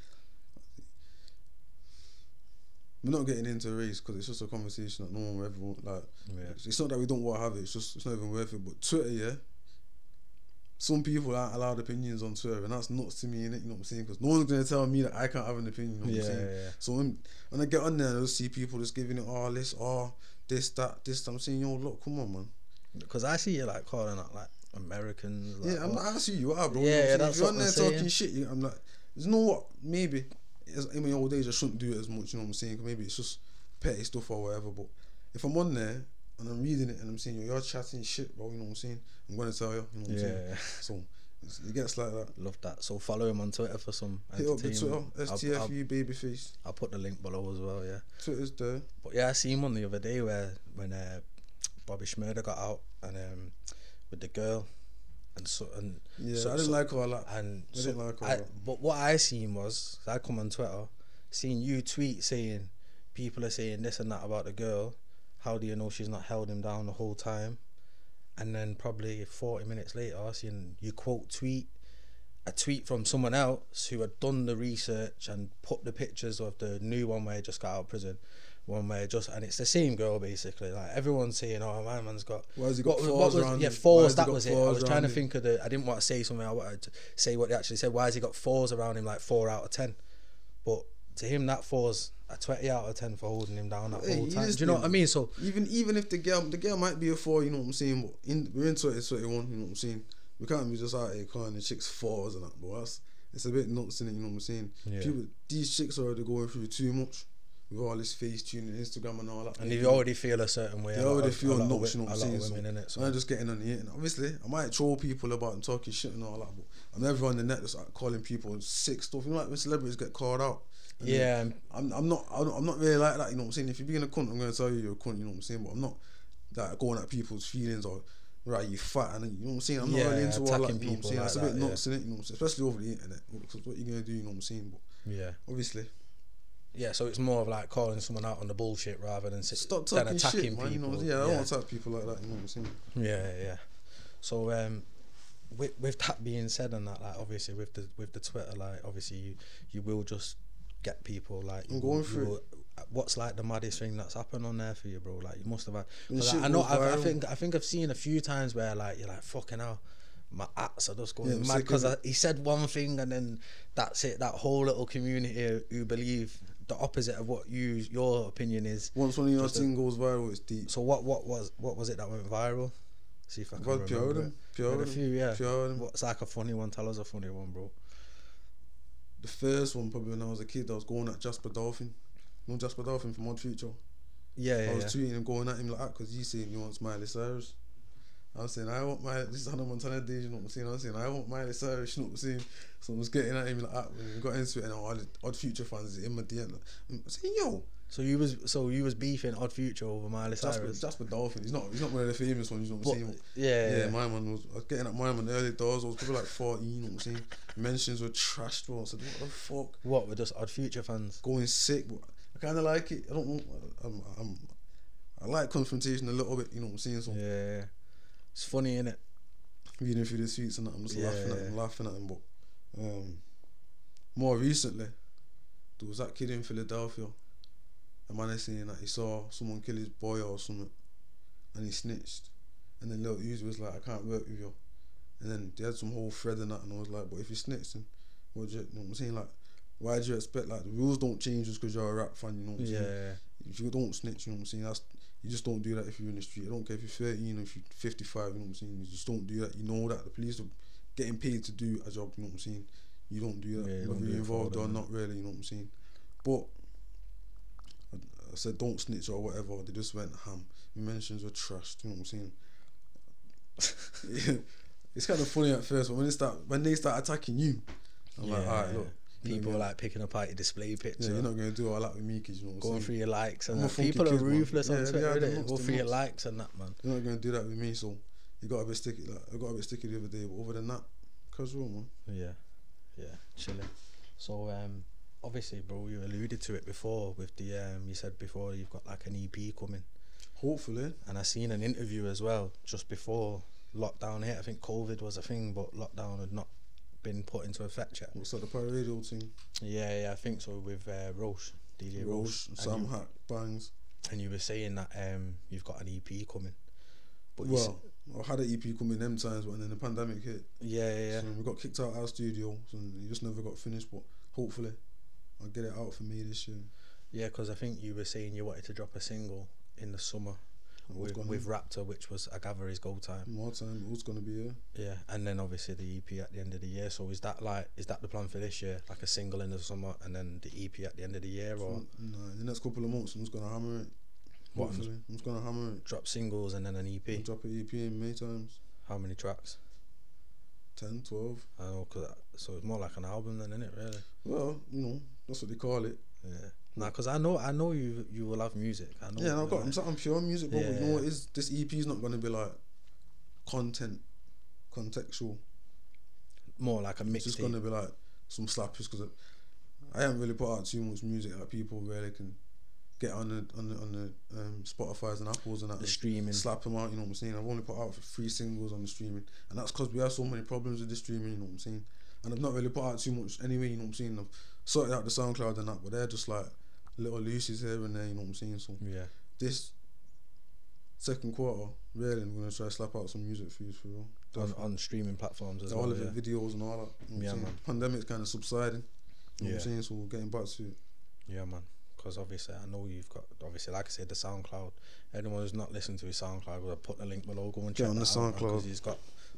We're not getting into a race because it's just a conversation that no one will ever want. Like, Yeah. it's not that we don't want to have it. It's just it's not even worth it. But Twitter, yeah, some people aren't allowed opinions on Twitter, and that's nuts to me, innit? You know what I'm saying? Because no one's gonna tell me that I can't have an opinion. You know what Yeah, I'm saying? yeah, yeah. So when, when I get on there, and I just see people just giving it all this, all this, that, this. I'm saying, yo, look, come on, man. Because I see you like calling out like Americans. Like, Yeah, I'm oh, not asking you, you are, bro. Yeah, you know yeah, what I'm that's saying? If you're what on there I'm talking saying. shit, you, I'm like, you know what? Maybe as- in my old age, I shouldn't do it as much. You know what I'm saying? 'Cause maybe it's just petty stuff or whatever. But if I'm on there and I'm reading it and I'm saying, yo, you're chatting shit, bro. You know what I'm saying? I'm gonna tell you. You know what I'm yeah, saying? yeah. So it's- it gets like that. Love that. So follow him on Twitter for some Hit up the Twitter, entertainment. I'll- S T F I'll, U Babyface. I'll put the link below as well, yeah. Twitter's there. But yeah, I seen one the other day where when uh, Bobby Schmurder got out and um, with the girl and so and Yeah, so, I didn't so- like her a lot. and I so didn't like her I, a lot. but what I seen was I come on Twitter, seen you tweet saying people are saying this and that about the girl. How do you know she's not held him down the whole time? And then probably forty minutes later, I seen you quote tweet a tweet from someone else who had done the research and put the pictures of the new one where he just got out of prison, one where just and it's the same girl basically. Like everyone's saying, oh my man's got. Why has he got What, fours what was, around yeah, him? Why fours. has he That got was it. I fours was trying to around him? think of the. I didn't want to say something. I wanted to say what they actually said. Why has he got fours around him? Like four out of ten. But to him, that four's a twenty out of ten for holding him down that Hey, whole you time. Do just you know did- what I mean? So Even even if the girl the girl might be a four, you know what I'm saying, but in we're in twenty twenty-one, you know what I'm saying. we can't be just out here calling the chicks fours and that, but that's, it's a bit nuts in it, you know what I'm saying? Yeah. People, these chicks are already going through too much with all this face tuning, Instagram and all that. And you already feel a certain way. They already of, feel nuts, nuts, you know what I'm saying? So women, innit, so. I'm just getting on the internet. Obviously, I might troll people about them talking shit and all that, but I'm never on the net just like calling people sick stuff. You know, like when celebrities get called out. Yeah. I'm, I'm not, I'm not really like that. You know what I'm saying? If you're being a cunt, I'm gonna tell you you're a cunt. You know what I'm saying? But I'm not like going at people's feelings or right, you fat and you know what I'm saying. I'm yeah, not really into all that. You know what I'm people saying? like That's that, a bit yeah. nuts, innit? You know what I'm saying? Especially over the internet, because what you gonna do? You know what I'm saying? But Yeah. obviously. Yeah, so it's more of like calling someone out on the bullshit rather than sit, Stop than talking attacking shit, man. You people. know, yeah, I don't want to attack people like that. You know what I'm saying? Yeah, yeah. So um, with with that being said and that, like obviously with the with the Twitter, like obviously you you will just get people like I'm you going will, for you it. will, what's like the maddest thing that's happened on there for you, bro? Like you must have had. When 'Cause shit I, I know. goes I've, I viral. think I think I've seen a few times where like you're like fucking hell. My acts are just going Yeah, I'm mad sick because of he said one thing and then that's it. That whole little community who believe the opposite of what you your opinion is. Once one of your Just a- thing goes viral, it's deep. So what what was what was it that went viral? See if I can Well, remember. pure it. them, pure Had a them, few, yeah. pure them. What's like a funny one? Tell us a funny one, bro. The first one probably when I was a kid, I was going at Jasper Dolphin. You know Jasper Dolphin from Odd Future. Yeah, yeah, I was yeah. tweeting him, going at him like that because you saying you want Miley Cyrus. I was saying I want Miley. This is Hannah Montana days, you know what I'm saying. I was saying I want Miley Cyrus, you know what I'm saying. So I was getting at him like that when we got into it, and all the Odd Future fans in my D M. Like, I'm saying yo, So you was so you was beefing Odd Future over Miley Jasper, Cyrus. Jasper Dolphin. He's not. He's not one of the famous ones. You know what I'm But- saying. yeah, Yeah, yeah. my man was. I was getting at my man early doors. I was probably like fourteen. You know what I'm saying. Mentions were trash, bro. I said, what the fuck? What were just Odd Future fans? Going sick, but I kind of like it. I don't know. I'm, I'm, I like confrontation a little bit. You know what I'm saying. So Yeah, yeah. It's funny, innit? reading through the tweets and that, I'm just Yeah, laughing at yeah. them, laughing at them. But um, more recently, there was that kid in Philadelphia. A man is saying that he saw someone kill his boy or something, and he snitched. And then Lil Uzi was like, I can't work with you. And then they had some whole thread and that, and I was like, but if you snitched, then what do you, you know what I'm saying? Like, why do you expect, like, the rules don't change just because you're a rap fan, you know what I'm Yeah, saying? yeah. If you don't snitch, you know what I'm saying? That's, you just don't do that if you're in the street. I don't care if you're thirteen or if you're fifty-five, you know what I'm saying? You just don't do that. You know that the police are getting paid to do a job, you know what I'm saying? You don't do that. Yeah, you don't whether do you're it for involved or them, not really, you know what I'm saying? But I, I said don't snitch or whatever. They just went ham. My mentions were trashed, you know what I'm saying? Yeah. It's kind of funny at first, but when they start when they start attacking you, I'm like, Yeah, alright, look. People you're not are gonna- like picking apart your display picture. yeah, you're not gonna do all that with me, cause you know what I'm Going saying? through your likes and I'm a that. funky People are kid, man. ruthless Yeah, on they Twitter, are, they're innit? nuts, Go they're through your nuts. likes and that, man. You're not gonna do that with me, so you got a bit sticky. Like I got a bit sticky the other day, but other than that, casual, man. Yeah, yeah, chilling. So, um, obviously, bro, you alluded to it before with the um, you said before you've got like an E P coming, Hopefully, and I seen an interview as well just before lockdown hit. I think COVID was a thing, but lockdown had not been put into effect yet. what's that the pirate radio thing? Yeah, yeah, I think so with uh, Roche, D J Roche, Roche, and Sam you, Hack, Bangs. and you were saying that um, you've got an E P coming. But you Well, I had an E P coming them times, but then the pandemic hit. s- yeah, yeah, yeah. So we got kicked out of our studio, so it just never got finished. But hopefully, I'll get it out for me this year. Yeah, because I think you were saying you wanted to drop a single in the summer What's with, gonna with Raptor, which was I gather is Go Time. more time? Who's gonna be here? Yeah, and then obviously the E P at the end of the year. So is that like is that the plan for this year? Like a single in the summer and then the E P at the end of the year, or Nah, in the next couple of months, I'm just gonna hammer it. What? Hopefully, I'm just gonna hammer it. drop singles and then an E P? I'll drop an E P in May times. How many tracks? ten, twelve. I don't know, cause that, so it's more like an album then, isn't it? Really? Well, you know, that's what they call it. Yeah. Nah, cause I know I know you you will have music. I know. Yeah, and you I've got will, I'm, innit? so- I'm pure music, but Yeah, you know what yeah. is this E P is not gonna be like content, contextual. more like a It's just mixtape. gonna be like some slappers because I haven't really put out too much music that people really can get on the on the on the um, Spotify's and Apples and that. The and streaming. slap them out. You know what I'm saying? I've only put out three singles on the streaming, and that's because we have so many problems with the streaming. You know what I'm saying? And I've not really put out too much anyway. You know what I'm saying? I've sorted out the SoundCloud and that, but they're just like little loosies here and there. You know what I'm saying? So Yeah. this second quarter, really, I'm gonna try to slap out some music for you for real. On, Definitely. on streaming platforms as all well. of Yeah. it, videos and all that. You know Yeah, what I'm saying? man. Pandemic's kind of subsiding. You know Yeah. what I'm saying? So we're getting back to it. Yeah, man. Because obviously, I know you've got obviously, like I said, the SoundCloud. Anyone who's not listened to his SoundCloud, we'll put the link below. Go and Get check on the that out, man, SoundCloud. 'cause he's got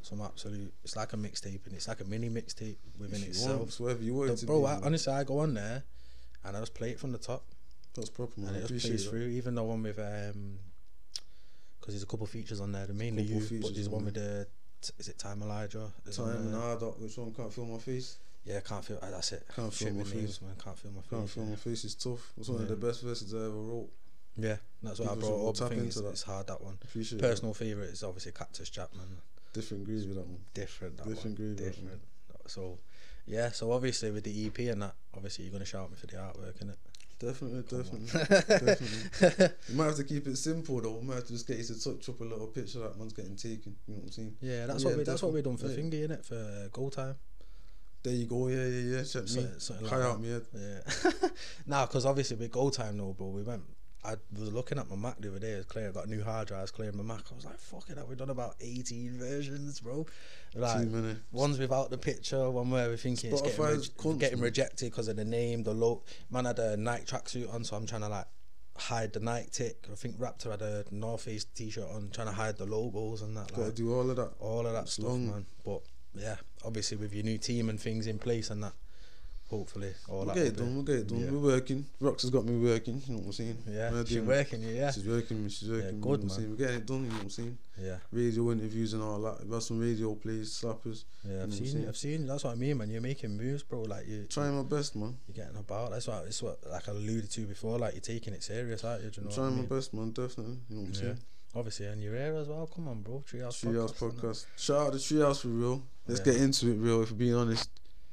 some absolute. It's like a mixtape, and it's like a mini mixtape within If you itself. want, it's whatever you want it The- to bro, be, I, man. honestly, I go on there, and I just play it from the top, That's proper, man. and I it just appreciate plays that. through. Even the one with um, because there's a couple features on there. The mainly Couple you, but features there's on one with there. the. T- is it Time Elijah? There's Time one, and uh, hard up. Which one can't feel my face? Yeah, can't feel. Uh, that's it. Can't feel Shit my with face. names, man. Can't feel my face. Can't feel yeah. my face is tough. It's one of Yeah. the best verses I ever wrote. Yeah, that's what I People should brought go up. I tap think into it's, that. it's hard, that one. Appreciate Personal favourite is obviously Cactus Chapman. that. Different grades with that one. Different, that Different one. grade, that Different. So, yeah, so obviously with the E P and that, obviously you're going to shout me for the artwork, innit? Definitely, Come definitely, definitely. You might have to keep it simple though. We might have to just get you to touch up a little picture that man's getting taken. You know what I'm saying? Yeah, that's Yeah, what we that's what we done definitely. for Thingy, innit? For uh, Go Time. There you go. Yeah, yeah, yeah. Check me. So- something like High that. out me head. Yeah. Nah, because obviously with Go Time though, bro, we went. I was looking at my Mac the other day. It's clear I got new hard drives clearing my Mac. I was like, fuck it, we've done about eighteen versions, bro. Like Too many. one's without the picture, one where we're thinking it's getting, Spotify's rej- constant. getting rejected because of the name, the low. Man had a Nike tracksuit on, so I'm trying to like hide the Nike tick. I think Raptor had a North Face t-shirt on, trying to hide the logos and that. Got to Like, do all of that. all of that It's stuff, long. man. But yeah, obviously with your new team and things in place and that, hopefully all We'll that. get it will be- done. We'll get it done. yeah. We're working. Rox has got me working. You know what I'm saying? Yeah, We're she's doing- working, yeah. She's working. She's working. you know good, what I'm man. saying? We're getting it done. You know what I'm saying? Yeah, Radio interviews and all that. We've had some radio plays, slappers. yeah. You know I've what I'm seen, saying? I've seen. That's what I mean, man. You're making moves, bro. Like you, Trying my best, man. you're getting about. That's what. It's what, like I alluded to before. Like you're taking it serious, aren't you? Do you know what I Trying mean? my best, man. Definitely. You know what I'm Yeah. saying? Obviously, and you're here as well. Come on, bro. Treehouse Treehouse podcast. innit? podcast. Shout out to Treehouse for real. Let's Yeah. get into it, real. If we're being honest,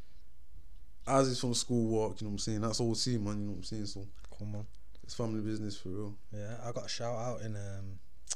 as is from school walk, you know what I'm saying? That's all team, man. You know what I'm saying? So Come on. it's family business for real. Yeah, I got a shout out in um,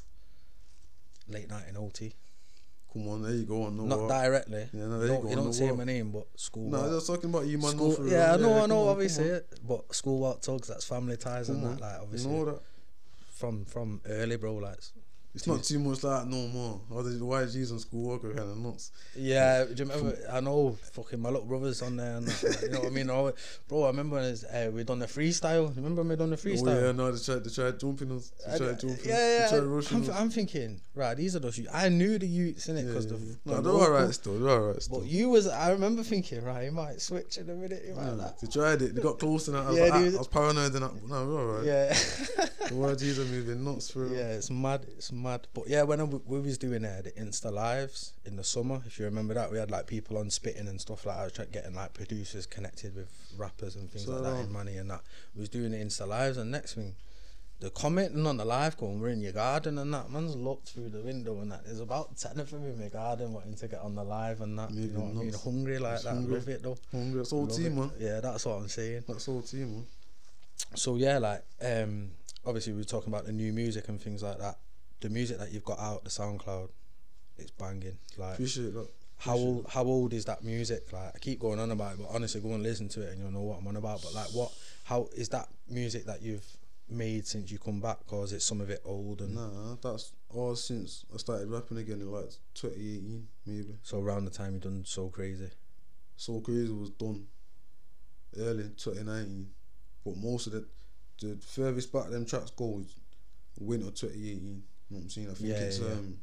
late night in O T. Come on, there you go. I know Not what. directly. Yeah, no, You there you don't, go. you I know don't say what. my name, but school. No, I walk. was talking about you, man. School, no, for real. yeah, I know, I come know, on, obviously, come on. but school walk tugs, that's family ties Come and on. that, like, You obviously, know that. from from early, bro, like, It's not too much like that no more. All the Y Gs on school walk are kind of nuts. yeah, do you remember, I know, fucking my little brothers on there, and that, like, you know what I mean, Always- bro, I remember when it's, uh, we done the freestyle, remember when we done the Oh freestyle? yeah, no, they tried, they tried jumping us. They I- tried jumping. yeah, They yeah, tried rushing I'm, us. I'm thinking, right, these are those youths. I knew the youths in it Yeah, because yeah, the, yeah. the No, they're local- alright still. They're alright still. But you was, I remember thinking, right, he might switch in a minute, he might Yeah, like, they tried it. They got close to that. I was, Yeah, like, ah, dude. I was paranoid and that. But no, we're alright. yeah. The Y Gs are moving nuts for real. Yeah, it's mad, it's mad. But yeah, when I, we was doing uh, the Insta lives in the summer, if you remember that, we had like people on spitting and stuff like that. I was trying getting like producers connected with rappers and things So like that long. in Money and that. We was doing the Insta lives, and next thing, the commenting on the live going, we're in your garden and that. Man's looked through the window and that. There's about ten of them in my garden wanting to get on the live and that. You Maybe know what I mean? nuts. Hungry like It's that. hungry. Love it though. Hungry. That's all Love team, it. man. Yeah, that's what I'm saying. That's all team, man. So yeah, like um, obviously we were talking about the new music and things like that. The music that you've got out, the SoundCloud, it's banging. Like Appreciate that. how Appreciate old, how old is that music? Like I keep going on about it, but honestly, go and listen to it and you'll know what I'm on about. But like, what, how is that music that you've made since you come back, or is it some of it old and Nah, that's all since I started rapping again in like twenty eighteen, maybe. so around the time you done So Crazy? So Crazy was done early twenty nineteen, but most of the the furthest back them tracks go is winter twenty eighteen. You know what I'm saying? I think Yeah, it's yeah. um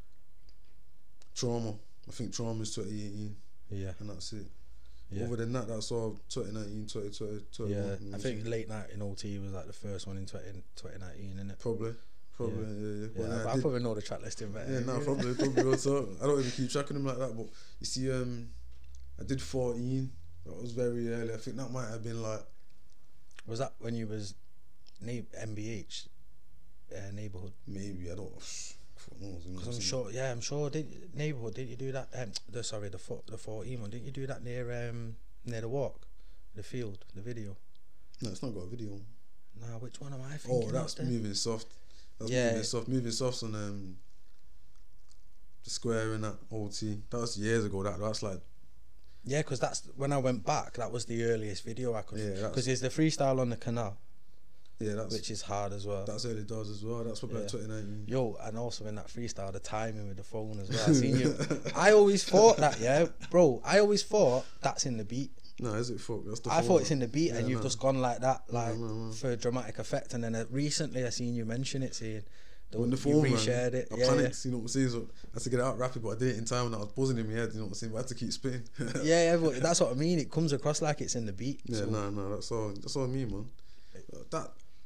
Trauma. I think Trauma is twenty eighteen, Yeah, and that's it. yeah, Other than that, that's all twenty nineteen, twenty twenty, twenty-one. yeah. you know I what I'm think saying? Late Night in O T was like the first one in twenty, twenty nineteen, innit? probably, probably, yeah, yeah. But Yeah, then I, I I did- probably know the track listing better. Yeah, no, probably, probably also. I don't even keep tracking them like that, but you see, um, I did fourteen. That was very early. I think that might have been like Was that when you was na- M B H uh, neighborhood? maybe I don't. Fuck knows, you know what Because I'm saying? sure, yeah, I'm sure. Did neighborhood? Didn't you do that? Um, the sorry, the fo- the fourteen one. Didn't you do that near um near the walk, the field, the video? No, it's not got a video. Nah, which one am I thinking? Oh, of that's then? moving soft. That's Yeah. moving soft. Moving soft's on um the square in that O T. That was years ago. That that's like Yeah, because that's when I went back. That was the earliest video I could. Yeah, that's- Because there's the freestyle on the canal, yeah, that's which is hard as well. that's early doors as well. That's probably like Yeah. twenty nineteen. Yo, and also in that freestyle, the timing with the phone as well. I seen you. I always thought that, yeah, bro. I always thought that's in the beat. No, is it fuck? That's the. I phone, thought it's man. in the beat, Yeah, and you've no. just gone like that, like no, no. for dramatic effect. And then uh, recently, I seen you mention it, saying The, when the you phone rang, reshared it. I Yeah, panicked, you know what I'm saying? So I had to get it out rapid, but I did it in time and I was buzzing in my head, you know what I'm saying? But I had to keep spitting. yeah, yeah. But that's what I mean. It comes across like it's in the beat. Yeah, so. no, no, that's all. That's all me, man. Uh, that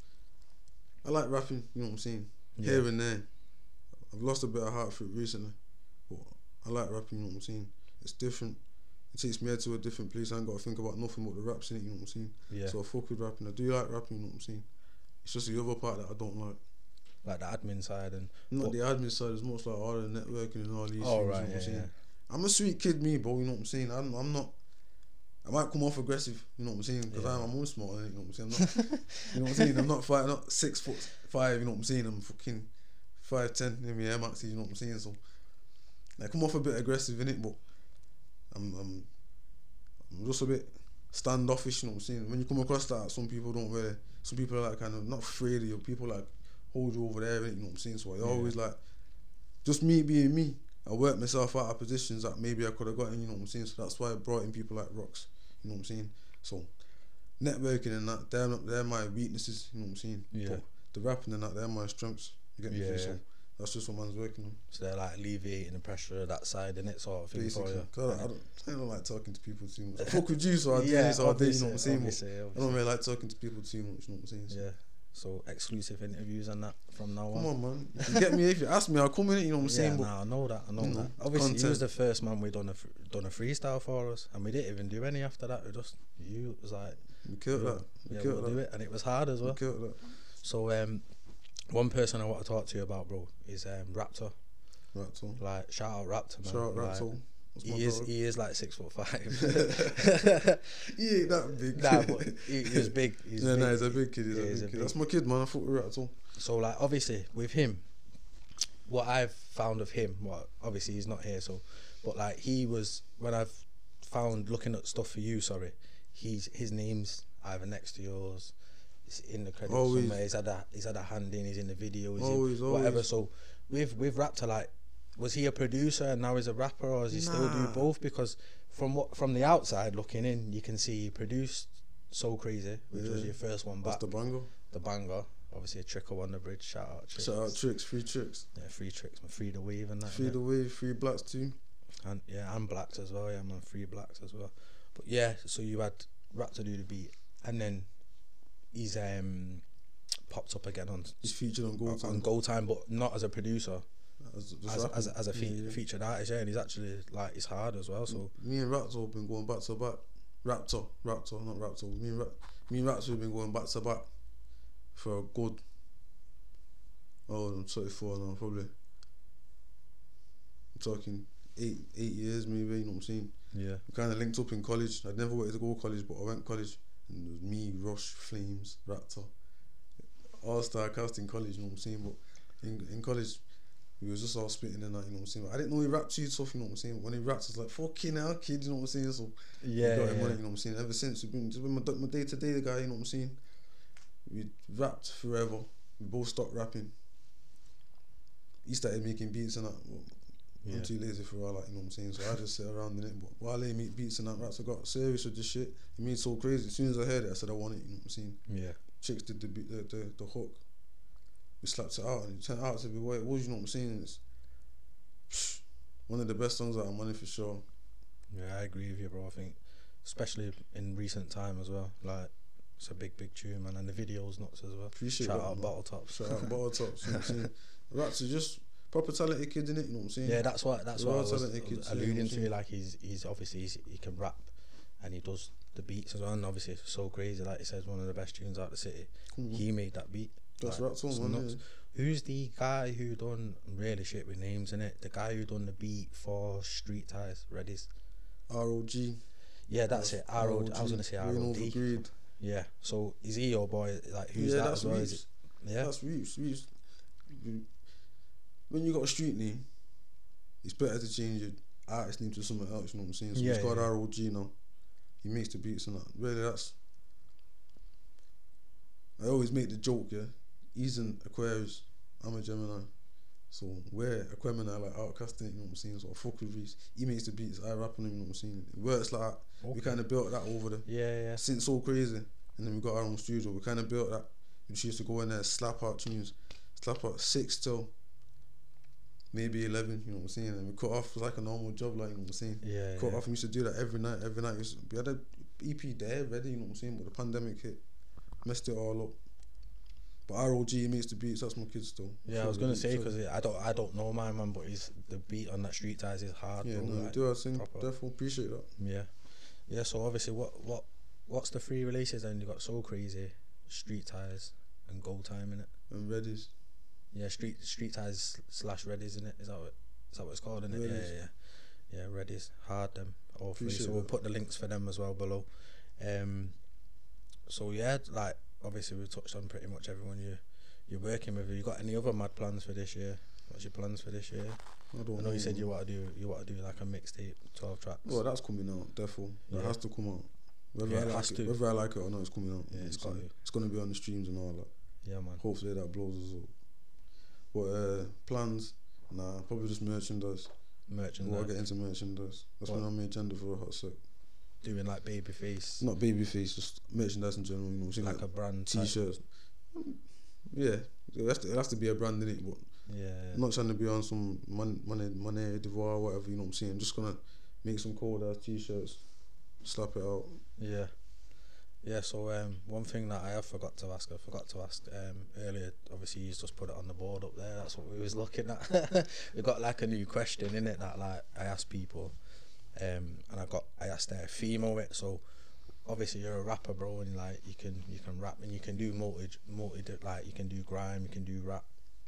I like rapping. You know what I'm saying? Yeah. Here and there. I've lost a bit of heart for it recently, but I like rapping. You know what I'm saying? It's different. It takes me to a different place. I ain't got to think about nothing but the raps in it. You know what I'm saying? Yeah. So I fuck with rapping. I do like rapping. You know what I'm saying? It's just the other part that I don't like. Like the admin side and. Not the admin side. It's most like all the networking and all these Oh, things. right, You know what yeah, I'm saying? yeah. I'm a sweet kid, me, bro. You know what I'm saying? I'm, I'm not. I might come off aggressive, you know what I'm saying? Because Yeah. I'm, I'm always smart, you know what I'm saying? I'm not, you know what I'm saying? I'm not five, not six foot five, you know what I'm saying? I'm fucking five ten in my Air Maxes, you know what I'm saying? So, I come off a bit aggressive in it, but I'm, I'm, I'm just a bit standoffish, you know what I'm saying? When you come across that, some people don't really, some people are like kind of not afraid of you, people like hold you over there, you know what I'm saying? So I Yeah. always like, just me being me, I worked myself out of positions that maybe I could have gotten, you know what I'm saying? So that's why I brought in people like Rocks, you know what I'm saying? So networking and that, they're, not, they're my weaknesses, you know what I'm saying? Yeah. But the rapping and that, they're my strengths, you get me? Yeah, Yeah, so yeah. that's just what man's working on. So they're like alleviating the pressure of that side in it sort of thing Basically, for you. 'cause I, I, don't, I don't like talking to people too much. I fuck with you, so I do Yeah, this all day, you know obviously, what I'm saying? But obviously, I don't obviously. really like talking to people too much, you know what I'm saying? So Yeah. So exclusive interviews and that from now on. come on, man. If you get me, if you ask me, I'll come in it, you know what I'm Yeah, saying? But nah, I know that. I know you know, that. Obviously, you was content. the first man we done a fr- done a freestyle for us, and we didn't even do any after that. We just you was like, we killed yeah, that. We yeah, killed we'll that. do it, and it was hard as We well. killed that. So um, one person I want to talk to you about, bro, is um Raptor. Right, so. Like shout out Raptor, man. Shout out Like, Raptor. That's my He is dog. he is like six foot five. He ain't that big. Nah, but he, he was big. He's yeah, big. nah, he's a big kid. He's Yeah, a he's big a kid. big- That's my kid, man. I thought we were at all. So like obviously with him, what I've found of him, well obviously he's not here, so but like he was when I've found looking at stuff for you, sorry, he's his name's either next to yours, it's in the credits Always. somewhere. He's had a he's had a hand in, he's in the video, he's Always, in whatever. always. So with with Raptor, like was he a producer and now he's a rapper, or does he still do Nah. both? Because from what from the outside looking in, you can see he produced So Crazy, which was Yeah. your first one That's back, the banger. the banger. Obviously a trickle on the bridge. Shout out Tricks. Shout out Tricks, free Tricks. Yeah, free Tricks, man. Free the wave and that. Free innit? the wave, free blacks too. And yeah, and blacks as well. Yeah, man, free blacks as well. But yeah, so you had Raptor do the beat, and then he's um popped up again on He's featured on Gold on Time. Go Time, but not as a producer, As, just as a, rapping. as a, as a fe- Yeah, yeah. featured artist. Yeah, and he's actually like it's hard as well. So Me and Raptor have been going back to back. Raptor, Raptor, not Raptor. Me and, Ra- me and Raptor have been going back to back for a good. Oh, I'm twenty-four now, probably. I'm talking eight eight years maybe, you know what I'm saying? yeah, We kind of linked up in college. I never wanted to go to college, but I went to college. And it was me, Rush, Flames, Raptor. All star cast in college, you know what I'm saying? But in, in college, we was just all spitting and that, you know what I'm saying? But I didn't know he rapped too tough, you know what I'm saying? When he raps, it's like, fucking hell, kid, you know what I'm saying? So yeah, we got yeah, him on it, you know what I'm saying? Ever since, we've been, just been my, my day-to-day guy, you know what I'm saying? We rapped forever. We both stopped rapping. He started making beats and that. Well, yeah. I'm too lazy for all that, you know what I'm saying? So I just sit around in it. But while they make beats and that, raps, I got serious with this shit. It made so crazy. As soon as I heard it, I said I want it, you know what I'm saying? yeah. Chicks did the beat, the, the, the hook. We slapped it out and it turned out to be what it was, you know what I'm saying? It's psh, one of the best songs that I'm on it for sure. Yeah, I agree with you, bro. I think, especially in recent time as well, like it's a big, big tune, man, and the video's nuts as well. Appreciate Shout that, out man. Bottle Tops. Shout out Bottle Tops, you know what I'm saying? Raps are just proper talented kids, innit, you know what I'm saying? Yeah, that's what that's They're what I all was talented kids, yeah, you know alluding what I'm to. saying? Like he's he's obviously he's, he can rap, and he does the beats as well. And obviously, it's So Crazy, like he says, one of the best tunes out of the city. Cool, man. He made that beat. That's like, Raps on, it's man, nuts. yeah. Who's the guy who done really shit with names in it? The guy who done the beat for Street Ties, Reddy's. R O G. Yeah, that's it. R O. I was gonna say R Reign O Over D. Greed. Yeah. So is he your boy? Like who's Yeah, that that's as well? Is Reeves. it? Yeah. That's Reeves. Reeves. You- When you got a street name, it's better to change your artist name to something else, you know what I'm saying? So Yeah, he's got yeah. R O G now. He makes the beats and that. Really, that's... I always make the joke, yeah? He's an Aquarius, I'm a Gemini. So we're Aquemini, like outcasting, you know what I'm saying? So I fuck with Reeves. He makes the beats, I rap on him, you know what I'm saying? It works like that. We Okay. kind of built that over the... Yeah, yeah. Since So Crazy, and then we got our own studio, we kind of built that. We just used to go in there, slap out tunes, slap out six till maybe eleven, you know what I'm saying? And we cut off like a normal job, like, you know what I'm saying? Yeah, Cut yeah. off and we used to do that every night, every night. We, used to, we had a E P there ready, you know what I'm saying? But the pandemic hit, messed it all up. But R O G makes the beats, that's my kids still. Yeah, I was gonna say because I don't, I don't know my man, but he's the beat on that Street Ties is hard. Yeah, bro, no, like, we do our thing. proper. Definitely appreciate that. Yeah, yeah. So obviously, what, what, what's the three releases? And you got So Crazy, Street Ties, and Go Time in it. And Reddies. Yeah, Street Street Ties slash Reddies in it. Is that what? Is that what it's called? In it? Yeah, Reddies. yeah, yeah. Yeah, Reddies hard them all three. Appreciate So we'll that. put the links for them as well below. Um. So yeah, like obviously we touched on pretty much everyone you you're working with. Have you got any other mad plans for this year? What's your plans for this year? I don't I know you said man. you want to do you want to do like a mixtape, twelve tracks. Well, that's coming out, definitely. That Yeah. has to come out. Whether Yeah, I it like has it, to. whether I like it or not, it's coming out. Yeah, You know it's what I'm got saying? to. It's gonna be on the streams and all that. Yeah, man. Hopefully that blows us up. But uh, plans, nah, probably just merchandise. I want to Merchandise. get into merchandise. That's What? been on my agenda for a hot sec. Doing like Babyface, Not babyface, just merchandise in general. You know, what I'm saying? like Like, a brand. type- t-shirts. Yeah, it has to, it has to be a brand in it, but Yeah. I'm not trying to be on some money, money, money, devoir, or whatever. You know what I'm saying? I'm just gonna make some cold ass t-shirts, slap it out. Yeah. Yeah, so um, one thing that I have forgot to ask, I forgot to ask um, earlier, obviously you just put it on the board up there, that's what we was looking at. We got like a new question in it that like I asked people, um, and I got I asked their female it. So obviously you're a rapper, bro, and like you can you can rap and you can do multi multi like you can do grime, you can do rap,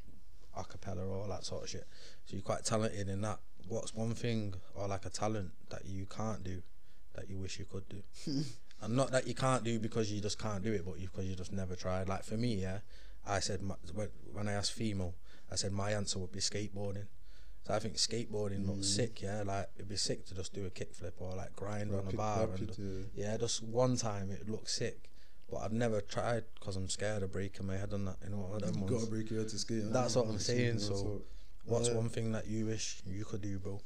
a cappella, all that sort of shit. So you're quite talented in that. What's one thing or like a talent that you can't do that you wish you could do? And not that you can't do because you just can't do it, but you, because you just never tried. Like for me, yeah, I said my, when, when I asked female, I said my answer would be skateboarding. So I think skateboarding Mm. looks sick, yeah. Like it'd be sick to just do a kickflip or like grind on a Rapid, bar. rapid, And, yeah. yeah, just one time it looks sick, but I've never tried because I'm scared of breaking my head on that. You know what them You ones. gotta break your head to skate. innit? That's what I'm That's saying, that's so what- What's Uh, one thing that you wish you could do, bro?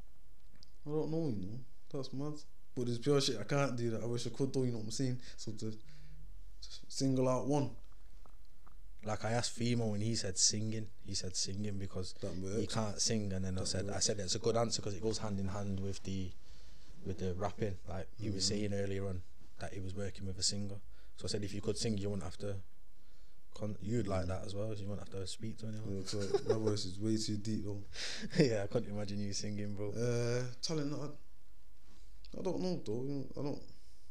I don't know, you know. That's mad. But there's pure shit I can't do that I wish I could do, you know what I'm saying? So to, to single out one, Like I asked Fimo and he said singing. He said singing because that he works. can't sing, and then I That said I works. said it's a good answer because it goes hand in hand with the with the rapping. Like he was Mhm. saying earlier on that he was working with a singer. So I said if you could sing, you wouldn't have to. Con- you'd like that as well. You wouldn't have to speak to anyone. Yeah, it's like, my voice is way too deep though. Yeah, I couldn't imagine you singing, bro. Uh, talent that I, I don't know though. You know, I don't.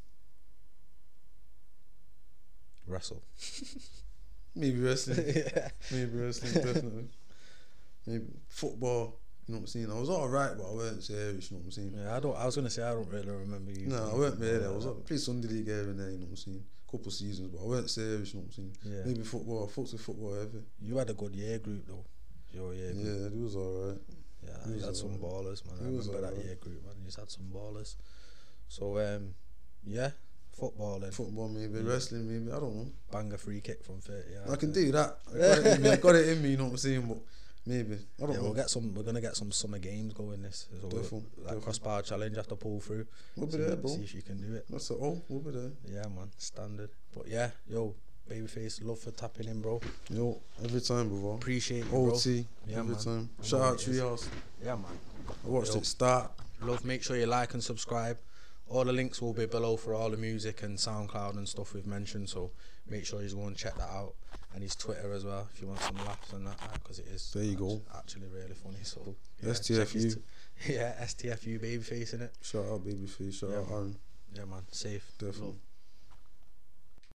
Wrestle. Maybe wrestling. Yeah. Maybe wrestling, definitely. Maybe football. You know what I'm saying? I was alright, but I weren't serious. You know what I'm saying? Yeah, I don't. I was gonna say I don't really remember you. No, I playing weren't there. football I like was that. up, played Sunday league here and there. You know what I'm saying? Couple seasons, but I weren't serious. You know what I'm saying? Yeah. Maybe football. I fucked with football heavy. You had a good year group though. Your year group. Yeah, it was alright. Yeah, It you was had some alright. ballers, man. I It was remember that alright. year group, man. You just had some ballers. So, um, yeah, footballing, Football, maybe Yeah. wrestling, maybe. I don't know. bang a free kick from thirty yards. I can do that. I got it in me. I got it in me. You know what I'm saying? But maybe I don't Yeah, know. we'll get some. We're gonna get some summer games going this. So we'll- Definitely, that definitely. crossbar challenge, you have to pull through. We'll be see, there, bro. See if you can do it. That's it. Oh, we'll be there. Yeah, man, standard. But yeah, yo, Babyface, love for tapping in, bro. Yo, every time, bro. Appreciate you, bro. O T, Yeah, every man. time. I Shout know out it to is. yours. Yeah, man. I watched Yo. it start. Love, make sure you like and subscribe. All the links will be below for all the music and SoundCloud and stuff we've mentioned, so make sure you go and check that out. And his Twitter as well, if you want some laughs and that, because it is There you go. actually really funny. So yeah, S T F U. check his t- yeah, S T F U Babyface in it. Shout out Babyface. Shout Yeah, out man. Aaron. Yeah, man, safe. Definitely. Love.